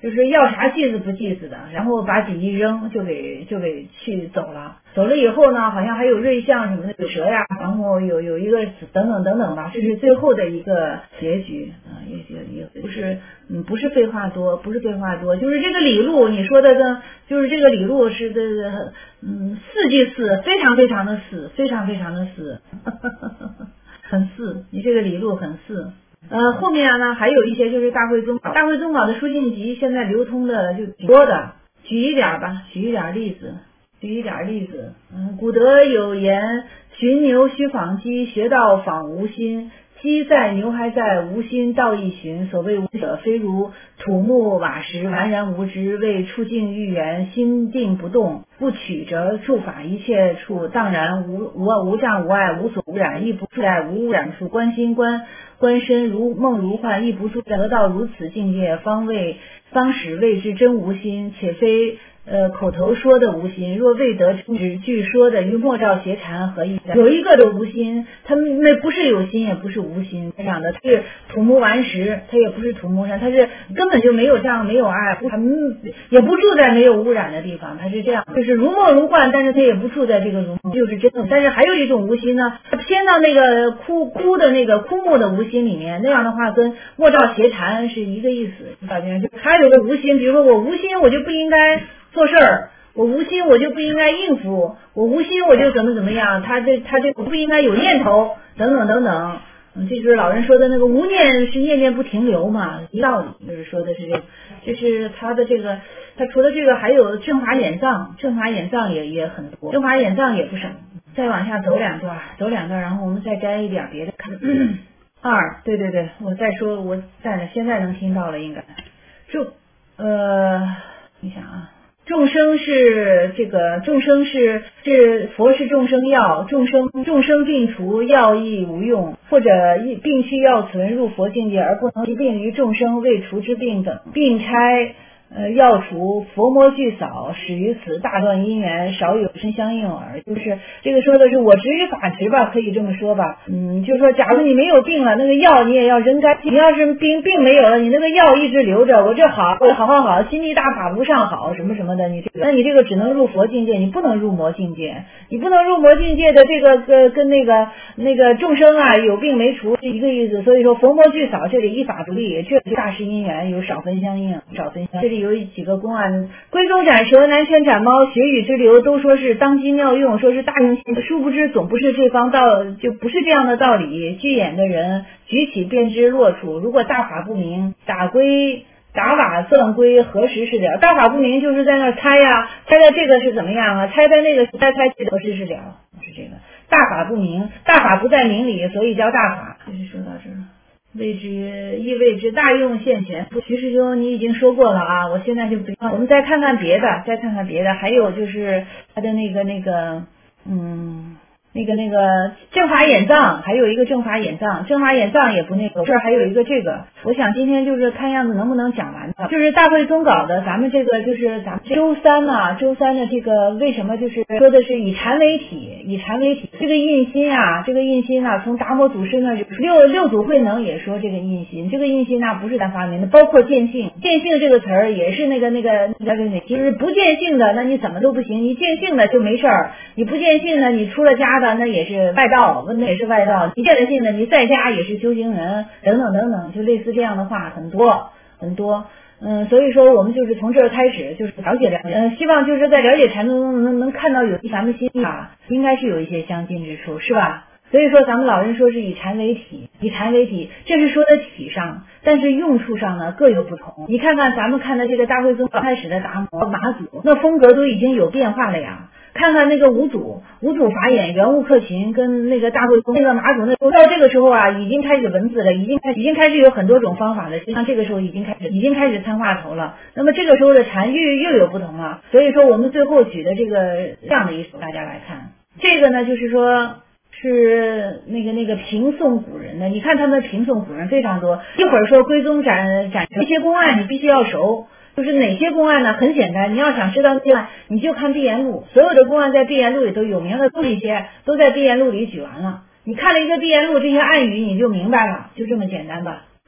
就是要啥祭祀不祭祀的，然后把锦衣扔就给就给去走了。走了以后呢，好像还有瑞象什么的，有蛇呀，然后有有一个等等等等吧，这是最后的一个结局啊、呃，也也也不是嗯不是废话多，不是废话多，就是这个李禄你说的呢，就是这个李禄是的嗯四句四，非常非常的死，非常非常的死，很四，你这个李禄很四。呃，后面呢还有一些就是大会宗稿，大会宗稿的书信集现在流通的就挺多的，举一点吧，举一点例子。举一点例子，嗯，古德有言：寻牛须访鸡，学道访无心。鸡在，牛还在，无心道亦寻。所谓无者，非如土木瓦石，完然无知，为处境欲缘，心定不动，不取则处法一切处荡然，无无无障无碍，无所污染，亦不处在无污染处。观心观观身，如梦如幻，亦不处得到如此境界，方为方使谓之真无心，且非。呃，口头说的无心，若未得只据说的与莫照邪禅合一，有一个的无心，他们那不是有心，也不是无心这样的，它是土木顽石，它也不是土木山，它是根本就没有障，没有爱，它也不住在没有污染的地方，它是这样，就是如梦如幻，但是它也不住在这个如梦，就是真的。但是还有一种无心呢，它偏到那个枯枯的那个枯木的无心里面，那样的话跟莫照邪禅是一个意思。大家就还有个无心，比如说我无心，我就不应该做事儿，我无心我就不应该应付，我无心我就怎么怎么样，他这他这不应该有念头，等等等等。嗯，这就是老人说的那个无念是念念不停留嘛，一道理就是说的是这个，就是他的这个，他除了这个还有正法眼藏，正法眼藏也也很多，正法眼藏也不少。再往下走两段，走两段，然后我们再摘一点别的看。二，对对对，我再说，我在现在能听到了，应该就呃，你想啊。众生是这个众生是是佛是众生药，众生众生病除药亦无用，或者病去药存入佛境界而不能疾病于众生未除之病等，病差呃药除佛魔俱扫，始于此大断因缘，少有身相应耳。就是这个说的是我执于法执吧，可以这么说吧。嗯，就是说假如你没有病了，那个药你也要扔干净。你要是病病没有了，你那个药一直留着，我这好，我好好好，心地大法无上好什么什么的，你这个，那你这个只能入佛境界，你不能入魔境界，你不能入魔境界的这个跟跟那个那个众生啊有病没除是一个意思。所以说佛魔俱扫，这里依法不立，这里大事因缘有少分相应，少分相应。这里有几个公案，龟中斩蛇，南拳斩猫，血雨之流，都说是当机妙用，说是大用心，殊不知总不是这方道，就不是这样的道理。具眼的人举起便知落处，如果大法不明，打龟打瓦算龟，何时是了？大法不明就是在那猜呀、啊，猜的这个是怎么样啊？猜的那个猜猜何时是了？是这个大法不明，大法不在明理，所以叫大法。就是说到这儿。谓之意味之大用现前，徐师兄你已经说过了啊，我现在就不要。我们再看看别的，再看看别的，还有就是他的那个那个，嗯，那个那个正法眼藏，还有一个正法眼藏，正法眼藏也不那个，这儿还有一个这个，我想今天就是看样子能不能讲完的，就是大会宗稿的，咱们这个就是咱们周三啊，周三的这个为什么就是说的是以禅为体，以禅为体，这个印心啊，这个印心啊，从达摩祖师那六六祖慧能也说这个印心，这个印心那不是咱发明的，包括见性，见性这个词儿也是那个那个那个，其实不见性的，那你怎么都不行，你见性的就没事儿，你不见性的，你出了家的那也是外道，那也是外道，你见了性的，你在家也是修行人，等等等等，就类似这样的话很多很多。嗯，所以说我们就是从这儿开始，就是了解了解，嗯，希望就是在了解禅宗中能能看到有咱们心法应该是有一些相近之处，是吧？所以说咱们老人说是以禅为体，以禅为体，这是说的体上，但是用处上呢各有不同。你看看咱们看的这个大会宗刚开始的达摩马祖，那风格都已经有变化了呀。看看那个五祖，五祖法眼圆悟克勤跟那个大会宗那个马祖，那到这个时候啊，已经开始文字了，已经开已经开始有很多种方法了。实际上这个时候已经开始已经开始参话头了。那么这个时候的禅又又有不同了。所以说我们最后举的这个这样的一首，大家来看，这个呢就是说是那个那个评颂古人的，你看他们评颂古人非常多。一会儿说归宗斩斩这些公案，你必须要熟。就是哪些公案呢？很简单，你要想知道公案，你就看《碧岩录》，所有的公案在《碧岩录》里都有名的，都一些都在《碧岩录》里举完了。你看了一个《碧岩录》这些暗语，你就明白了，就这么简单吧。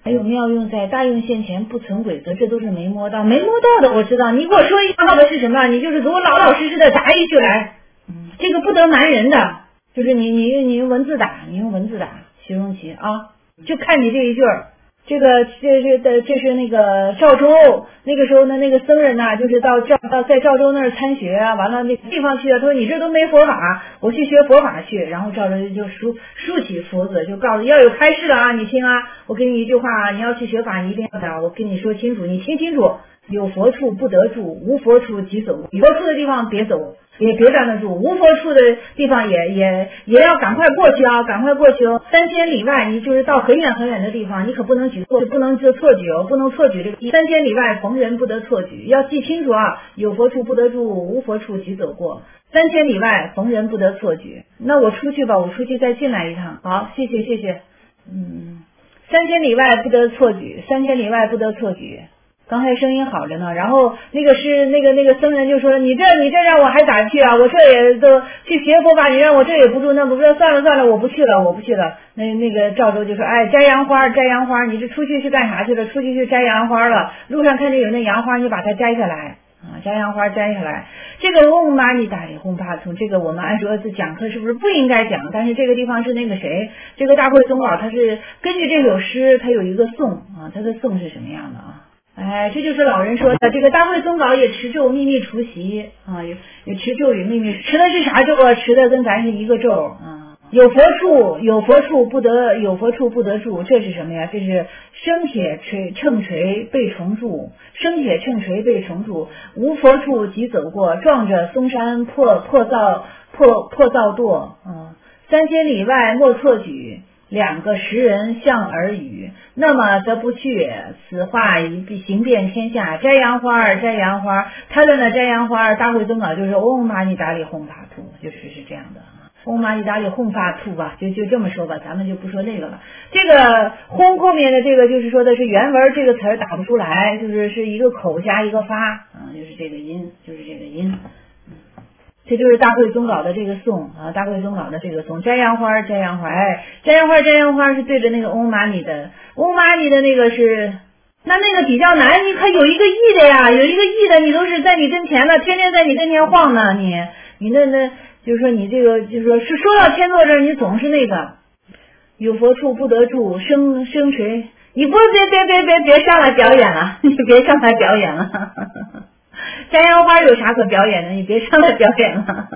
还有妙用在大用现前不存鬼则，这都是没摸到，没摸到的我知道。你给我说一下到的是什么？你就是给我老老实实的答一句来。嗯，这个不得瞒人的，就是你你你用文字打，你用文字打徐荣奇啊，就看你这一句儿。这个这是的，这是那个赵州那个时候呢，那个僧人呐、啊，就是到赵到在赵州那儿参学啊，完了那个地方去啊，他说你这都没佛法，我去学佛法去。然后赵州就竖竖起佛子，就告诉要有开示了啊，你听啊，我给你一句话啊，你要去学法，你一定要打，我跟你说清楚，你听清楚，有佛处不得住，无佛处即走，有佛处的地方别走。也别站得住，无佛处的地方也也也要赶快过去啊，赶快过去哦！三千里外，你就是到很远很远的地方，你可不能举错，不能就错举哦，不能错举这个三千里外逢人不得错举，要记清楚啊！有佛处不得住，无佛处即走过。三千里外逢人不得错举。那我出去吧，我出去再进来一趟。好，谢谢谢谢。嗯，三千里外不得错举，三千里外不得错举。刚才声音好着呢，然后那个是那个那个僧人就说你这你这让我还咋去啊？我这也都去学佛法，你让我这也不住那不住，算了算了，我不去了我不去了。那那个赵州就说，哎，摘杨花摘杨花，你这出去是干啥去了？出去去摘杨花了，路上看见有那杨花，你把它摘下来啊，摘杨花摘下来。这个嗡嘛呢达里哄帕图，这个我们按说是讲课是不是不应该讲？但是这个地方是那个谁，这个大慧宗老他是根据这首诗，他有一个颂啊，他的颂是什么样的啊？哎，这就是老人说的，这个大慧宗稿也持咒秘密除习啊，也也持咒语秘密，持的是啥咒啊？持的跟咱是一个咒啊。有佛处，有佛处不得，有佛处不得住，这是什么呀？这是生铁锤秤锤被重铸，生铁秤锤被重铸，无佛处即走过，撞着嵩山破破造破破造堕啊，三千里外莫错举。两个识人相耳语，那么则不去。此话已行遍天下。摘杨花摘杨花，他的呢摘杨花，大慧宗稿就是嗡嘛呢达里哄法图，就是是这样的。嗡嘛呢达里哄法图吧，就就这么说吧，咱们就不说那个了。这个轰后面的这个就是说的是原文这个词儿打不出来，就是是一个口加一个发啊，就是这个音，就是这个音。这就是大慧宗稿的这个颂啊，大慧宗稿的这个颂，摘杨花摘杨花，哎，摘杨花摘杨花是对着那个嗡嘛呢的，嗡嘛呢的那个是，那那个比较难，你可有一个亿的呀，有一个亿的，你都是在你跟前呢，天天在你跟前晃呢，你你那那就是说你这个就是说是说到天作这儿，你总是那个有佛处不得住，生生垂，你不别别别别别上来表演了，你别上来表演了。摘杨花有啥可表演的？你别上来表演了。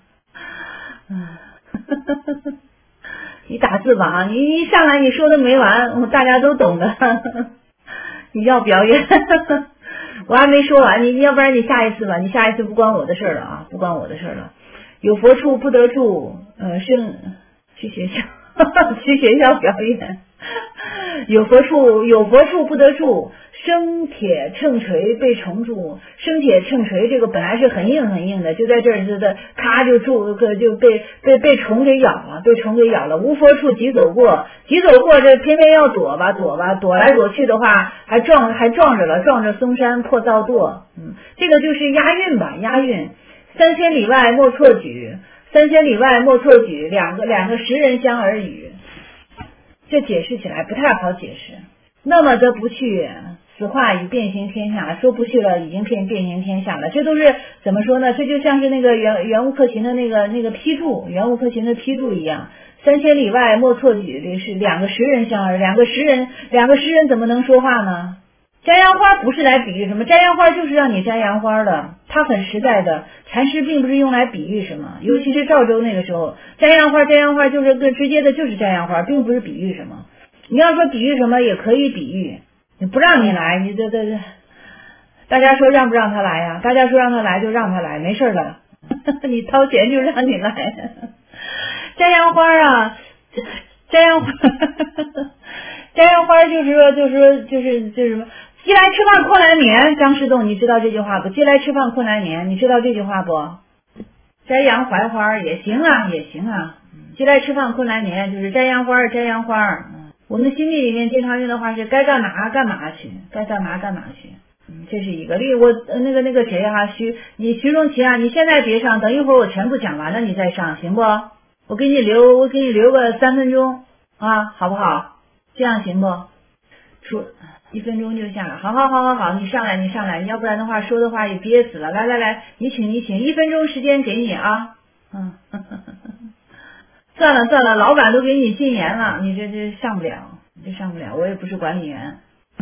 你打字吧啊！你一上来你说的没完，大家都懂的。你要表演，我还没说完，你你要不然你下一次吧，你下一次不关我的事了啊，不关我的事了。有佛处不得住，呃，生去学校，去学校表演。有佛处有佛处不得住。生铁秤锤被重铸，生铁秤锤这个本来是很硬很硬的，就在这儿就的咔就铸个就被被被虫给咬了，被虫给咬了。无佛处急走过，急走过这偏偏要躲吧躲吧，躲来躲去的话还撞还撞着了，撞着嵩山破造堕。嗯，这个就是押韵吧，押韵。三千里外莫错举，三千里外莫错举，两个两个识人相耳语。这解释起来不太好解释。那么则不去。此话已遍行天下，说不去了，已经遍遍行天下了。这都是怎么说呢？这就像是那个袁袁无克勤的那个那个批注，袁无克勤的批注一样。三千里外莫错举，这是两个识人相耳，两个识人，两个识人怎么能说话呢？摘杨花不是来比喻什么，摘杨花就是让你摘杨花的，它很实在的。禅师并不是用来比喻什么，尤其是赵州那个时候，摘杨花摘杨花就是更直接的，就是摘杨花，并不是比喻什么。你要说比喻什么也可以比喻。你不让你来，你这这这，大家说让不让他来呀？大家说让他来就让他来，没事的，你掏钱就让你来。摘杨花啊，摘杨花，摘杨花就是说就是说就是就是什么？饥来吃饭困难眠。张士栋，你知道这句话不？饥来吃饭困难眠，你知道这句话不？摘杨槐花也行啊，也行啊。饥来吃饭困难眠，就是摘杨花，摘杨花。我们心理里面经常用的话是该干嘛干嘛去，该干嘛干嘛去。嗯，这是一个。另我呃那个那个谁啊，徐你徐荣奇啊，你现在别上，等一会儿我全部讲完了你再上，行不？我给你留我给你留个三分钟啊，好不好？这样行不？ 说一分钟就下来，好好好好好，你上来你上来，要不然的话说的话也憋死了。来来来，你请你请，一分钟时间给你啊。嗯，算了算了，老板都给你禁言了，你这这上不了，你这上不了，我也不是管理员，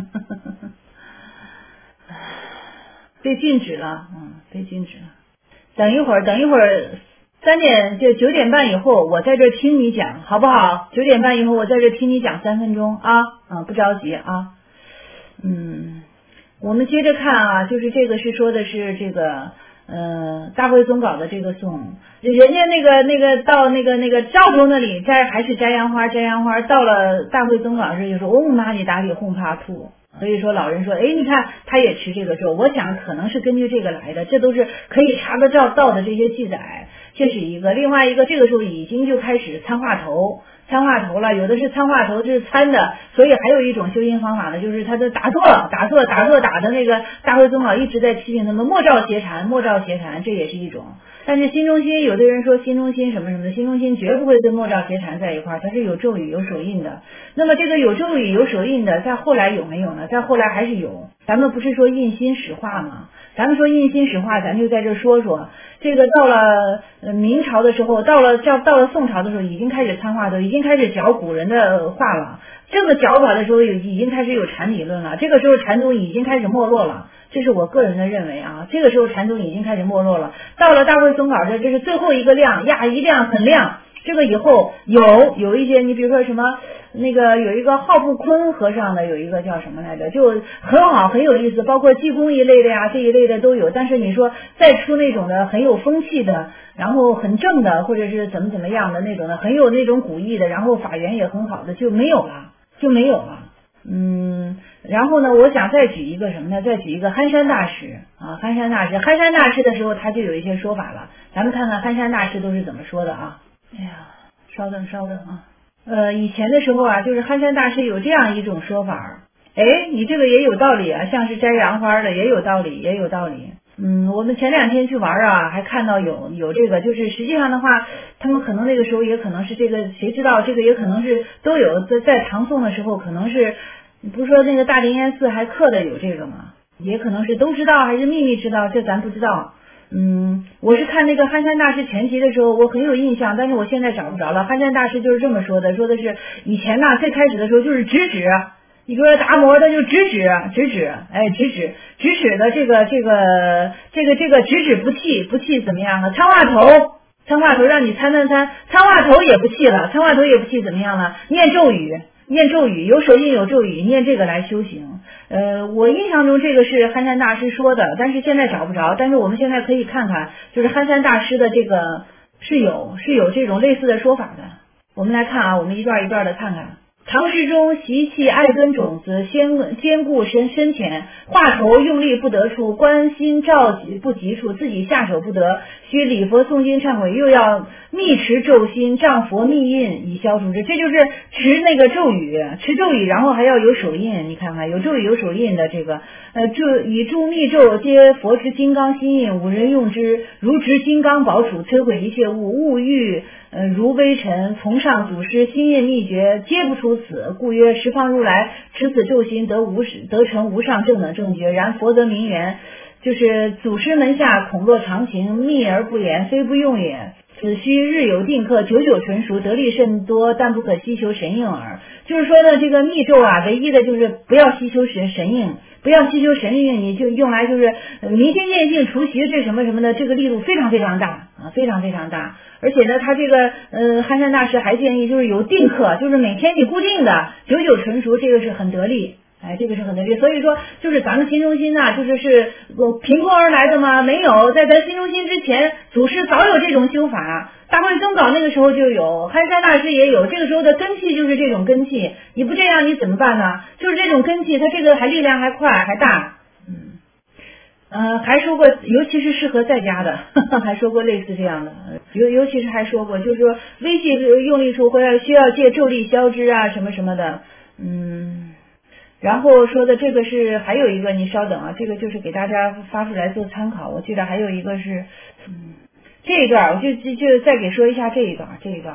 被禁止了，嗯，被禁止了。等一会儿，等一会儿。三点就九点半以后，我在这听你讲，好不好？九点半以后，我在这听你讲三分钟啊，啊，不着急啊。嗯，我们接着看啊，就是这个是说的是这个，呃，大会总稿的这个颂，人家那个那个到那个那个赵州那里摘还是摘杨花，摘杨花，到了大会总稿时就说嗡嘛呢达里哄帕吐。所以说老人说，哎，你看他也持这个咒，我想可能是根据这个来的，这都是可以查得到到的这些记载。这是一个，另外一个，这个时候已经就开始参话头，参话头了，有的是参话头，这是参的，所以还有一种修行方法呢，就是他的打坐，打坐，打坐打的那个大会宗老一直在批评他们莫照邪禅，莫照邪禅，这也是一种。但是心中心，有的人说心中心什么什么的，心中心绝不会跟莫照邪禅在一块儿，它是有咒语有手印的。那么这个有咒语有手印的，在后来有没有呢？在后来还是有。咱们不是说印心使化吗？咱们说印心使化，咱就在这说说。这个到了呃明朝的时候，到了到到了宋朝的时候，已经开始参话头，已经开始嚼古人的话了。这个嚼法的时候，有已经开始有禅理论了。这个时候禅宗已经开始没落了，这是我个人的认为啊。这个时候禅宗已经开始没落了。到了大会总稿这，这是最后一个亮呀，一亮很亮。这个以后有有一些，你比如说什么那个有一个浩不坤和尚的，有一个叫什么来着，就很好很有意思，包括济公一类的呀，这一类的都有。但是你说再出那种的很有风气的，然后很正的，或者是怎么怎么样的那种的，很有那种古意的，然后法源也很好的，就没有了，就没有了。嗯，然后呢，我想再举一个什么呢？再举一个憨山大师啊，憨山大师，憨山大师的时候他就有一些说法了，咱们看看憨山大师都是怎么说的啊。哎呀，稍等稍等啊，呃，以前的时候啊，就是憨山大师有这样一种说法，哎，你这个也有道理啊，像是摘杨花的也有道理，也有道理。嗯，我们前两天去玩啊，还看到有有这个，就是实际上的话，他们可能那个时候也可能是这个，谁知道这个也可能是都有在在唐宋的时候，可能是你不是说那个大灵岩寺还刻的有这个吗？也可能是都知道还是秘密知道，这咱不知道。嗯，我是看那个憨山大师全集的时候，我很有印象，但是我现在找不着了。憨山大师就是这么说的，说的是以前呢，最开始的时候就是直指，你说达摩他就直指直指，哎，直指直指的这个这个这个这个直指不弃，不弃怎么样呢？参话头，参话头让你参参参，参话头也不弃了，参话头也不弃怎么样呢？念咒语，念咒语，有手印有咒语，念这个来修行。呃，我印象中这个是憨山大师说的，但是现在找不着。但是我们现在可以看看，就是憨山大师的这个是有是有这种类似的说法的。我们来看啊，我们一段一段的看看。唐诗中习气爱根种子，先坚固深深浅，话头用力不得处，关心照急不急处，自己下手不得，需礼佛诵经忏悔，又要密持咒心，仗佛密印以消除之。这就是持那个咒语，持咒语，然后还要有手印。你看看，有咒语有手印的这个，呃，咒以诸密咒皆佛之金刚心印，五人用之，如执金刚宝杵，摧毁一切物，物欲呃如微尘，从上祖师心印秘诀，皆不出此，故曰十方如来持此咒心，得无得成无上正等正觉。然佛得名言，就是祖师门下恐落常情，秘而不言，非不用也。此须日有定课，久久纯熟，得力甚多，但不可希求神应耳。就是说呢，这个密咒啊，唯一的就是不要希求神神应，不要希求神应，你就用来就是明心见性除邪这什么什么的，这个力度非常非常大啊，非常非常大。而且呢，他这个呃憨山大师还建议就是有定课，就是每天你固定的久久纯熟，这个是很得力。哎，这个是很得力，所以说就是咱们心中心呐、啊，就是是凭空而来的吗？没有，在咱心中心之前，祖师早有这种修法，大会宗稿那个时候就有，憨山大师也有，这个时候的根气就是这种根气，你不这样你怎么办呢？就是这种根气，它这个还力量还快还大，嗯，呃，还说过，尤其是适合在家的，呵呵还说过类似这样的，尤尤其是还说过，就是说微细用力处或者需要借咒力消之啊，什么什么的，嗯。然后说的这个是还有一个，你稍等啊，这个就是给大家发出来做参考。我记得还有一个是，嗯，这一段我就就就再给说一下这一段，这一段啊，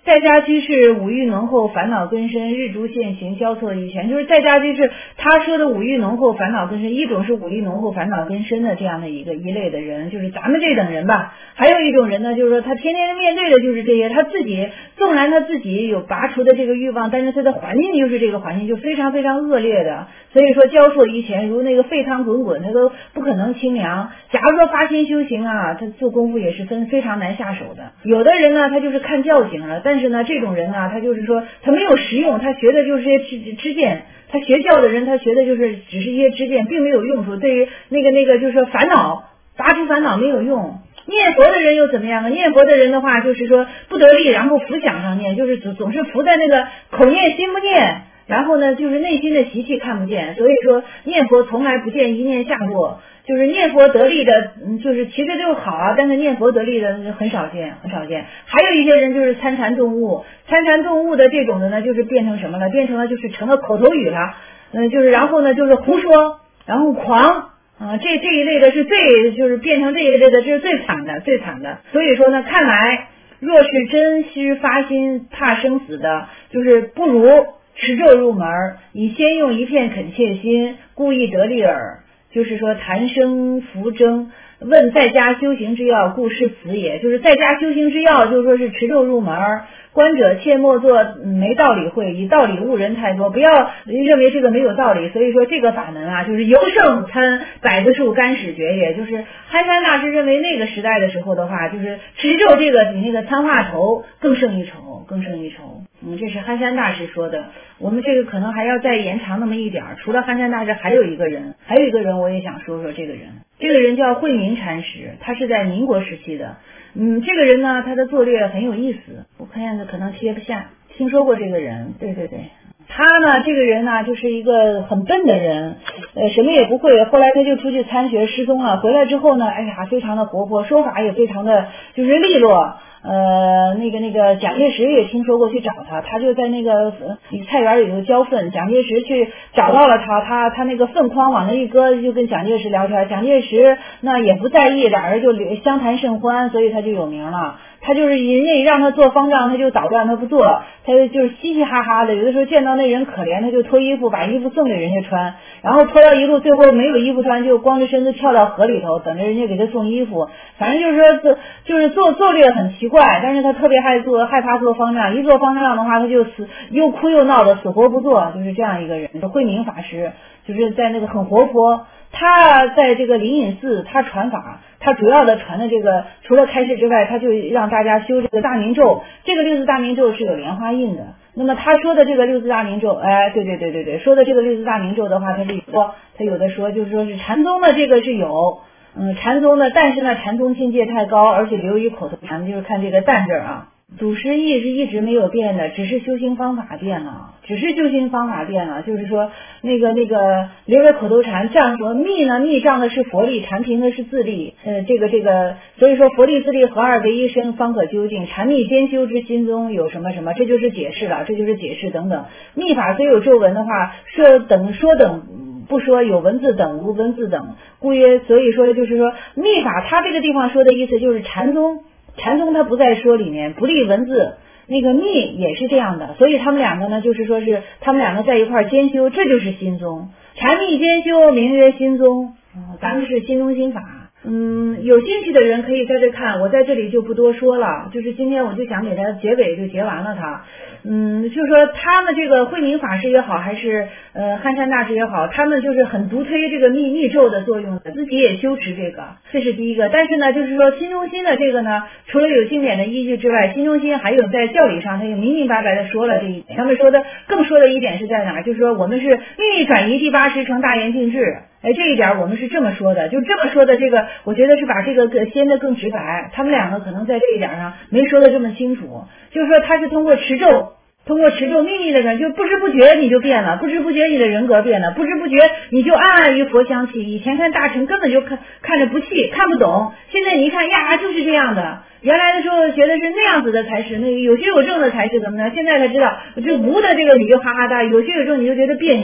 在家居士五欲浓厚，烦恼根深，日逐现行，交错一全。就是在家居士他说的五欲浓厚，烦恼根深，一种是五欲浓厚，烦恼根深的这样的一个一类的人，就是咱们这等人吧。还有一种人呢，就是说他天天面对的就是这些，他自己纵然他自己有拔除的这个欲望，但是他的环境就是这个环境就非常非常恶劣的，所以说交错一全，如那个沸汤滚滚，他都不可能清凉。假如说发心修行啊，他做功夫也是分非常难下手的。有的人呢，他就是看教行了，但是呢，这种人呢，他就是说他没有实用，他学的就是些知知见，他学教的人，他学的就是只是一些知见，并没有用处。对于那个那个就是说烦恼，拔除烦恼没有用。念佛的人又怎么样呢？念佛的人的话，就是说不得力，然后浮想上念，就是总总是浮在那个口念心不念，然后呢，就是内心的习气看不见。所以说念佛从来不见一念下落。就是念佛得力的，嗯，就是其实就好啊，但是念佛得力的很少见，很少见。还有一些人就是参禅顿悟，参禅顿悟的这种的呢，就是变成什么了？变成了就是成了口头语了，嗯，就是然后呢就是胡说，然后狂啊，这这一类的是最就是变成这一类的，这是最惨的，最惨的。所以说呢，看来若是真心发心怕生死的，就是不如持咒入门，以先用一片恳切心，故意得利耳。就是说谈生扶征，问在家修行之要，故是此也。就是在家修行之要，就是说是持咒入门，观者切莫做没道理会，以道理误人太多，不要认为这个没有道理。所以说这个法门啊，就是尤胜参百子树干始诀也。就是憨山大师认为那个时代的时候的话，就是持咒这个比那个参话头更胜一筹，更胜一筹。嗯，这是憨山大师说的。我们这个可能还要再延长那么一点，除了憨山大师，还有一个人，还有一个人我也想说说这个人。这个人叫慧明禅师，他是在民国时期的。嗯，这个人呢，他的作略很有意思，我看着可能贴不下。听说过这个人？对对对。他呢，这个人呢，就是一个很笨的人，呃，什么也不会。后来他就出去参学失踪了，回来之后呢，哎呀，非常的活泼，说法也非常的就是利落。呃，那个那个蒋介石也听说过，去找他，他就在那个呃菜园里头浇粪，蒋介石去找到了他，他他那个粪筐往那一搁，就跟蒋介石聊天，蒋介石那也不在意，俩人就相谈甚欢，所以他就有名了。他就是人家让他做方丈，他就捣乱，他不做，他就是嘻嘻哈哈的。有的时候见到那人可怜，他就脱衣服，把衣服送给人家穿，然后脱到一路，最后没有衣服穿，就光着身子跳到河里头，等着人家给他送衣服。反正就是说，做就是做作略很奇怪，但是他特别害做，害怕做方丈。一做方丈的话，他就死又哭又闹的，死活不做，就是这样一个人。慧明法师就是在那个很活泼。他在这个灵隐寺，他传法，他主要的传的这个，除了开示之外，他就让大家修这个大明咒。这个六字大明咒是有莲花印的。那么他说的这个六字大明咒，哎，对对对对对，说的这个六字大明咒的话，他是说，他有的说就是说是禅宗的这个是有，嗯，禅宗的，但是呢，禅宗境界太高，而且流于口头禅，就是看这个淡字啊。祖师意是一直没有变的，只是修行方法变了，只是修行方法变了。就是说，那个那个留着口头禅，这样说密呢，密仗的是佛力，禅凭的是自力。呃，这个这个，所以说佛力自力合二为一身，方可究竟。禅密兼修之心中有什么什么，这就是解释了，这就是解释等等。密法虽有咒文的话，说等说等。不说有文字等无文字等，故曰，所以说就是说密法，他这个地方说的意思就是禅宗。禅宗他不在说里面，不立文字，那个密也是这样的，所以他们两个呢，就是说是他们两个在一块兼修，这就是心宗。禅密兼修，名曰心宗。嗯，咱们是心宗心法。嗯，有兴趣的人可以在这看，我在这里就不多说了。就是今天我就想给他结尾就结完了他。嗯，就是说他们这个慧明法师也好，还是呃憨山大师也好，他们就是很独推这个密密咒的作用的，自己也修持这个，这是第一个。但是呢，就是说心中心的这个呢，除了有经典的依据之外，心中心还有在教理上，他也明明白白的说了这一点。他们说的更说的一点是在哪儿？就是说我们是秘密转移第八识成大圆净智。哎，这一点我们是这么说的，就这么说的。这个我觉得是把这个先的更直白，他们两个可能在这一点上没说的这么清楚。就是说他是通过持咒，通过持咒秘密的人，就不知不觉你就变了，不知不觉你的人格变了，不知不觉你就暗暗于佛香气。以前看大乘根本就看看着不细，看不懂，现在你一看呀，就是这样的。原来的时候觉得是那样子的才是，那个有些有证的才是怎么呢？现在才知道这无的这个你就哈哈大，有些有证你就觉得别扭。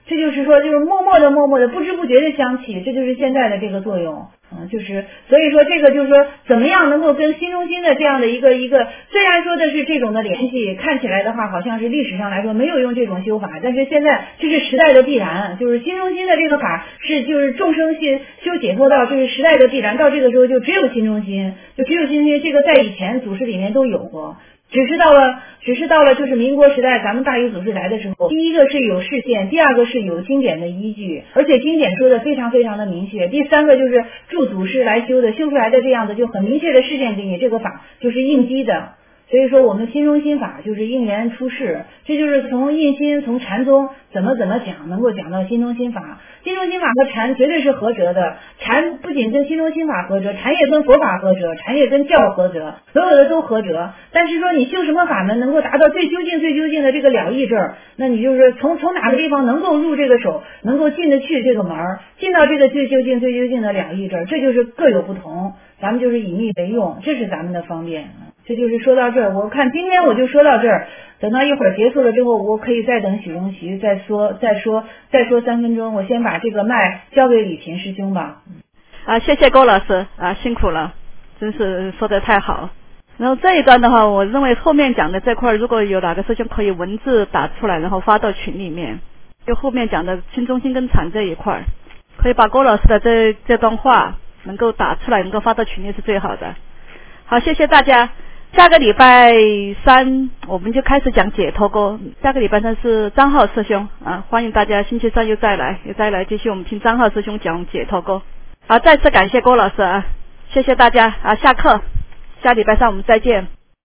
这就是说就是默默的默默的不知不觉的香气，这就是现在的这个作用。嗯，就是所以说这个就是说怎么样能够跟新中心的这样的一个一个，虽然说的是这种的联系，看起来的话好像是历史上来说没有用这种修法，但是现在这是时代的必然，就是新中心的这个法是就是众生修修解脱道，这是时代的必然，到这个时候就只有新中心，就只有新中心，这个在以前祖师里面都有过。只是到了，只是到了就是民国时代，咱们大禹祖师来的时候，第一个是有示现，第二个是有经典的依据，而且经典说的非常非常的明确，第三个就是助祖师来修的，修出来的这样的就很明确的示现给你，这个法就是应机的。所以说我们新中心法就是应缘出世，这就是从印心从禅宗怎么怎么讲能够讲到新中心法。新中心法和禅绝对是合辙的，禅不仅跟新中心法合辙，禅也跟佛法合辙，禅也跟教合辙，所有的都合辙。但是说你修什么法门能够达到最究竟最究竟的这个了义这儿，那你就是从从哪个地方能够入这个手，能够进得去这个门，进到这个最究竟最究竟的了义这儿，这就是各有不同，咱们就是以密为用，这是咱们的方便。这就是说到这儿，我看今天我就说到这儿，等到一会儿结束了之后，我可以再等许荣徐再说再说再说三分钟，我先把这个麦交给李琴师兄吧。 啊，谢谢郭老师啊，辛苦了，真是说得太好。然后这一段的话，我认为后面讲的这块，如果有哪个师兄可以文字打出来，然后发到群里面，就后面讲的新中心跟禅这一块，可以把郭老师的这这段话能够打出来，能够发到群里是最好的。好，谢谢大家。下个礼拜三我们就开始讲解脱歌，下个礼拜三是张浩师兄啊，欢迎大家星期三又再来，又再来继续我们听张浩师兄讲解脱歌。好，再次感谢郭老师啊，谢谢大家啊，下课，下礼拜三我们再见。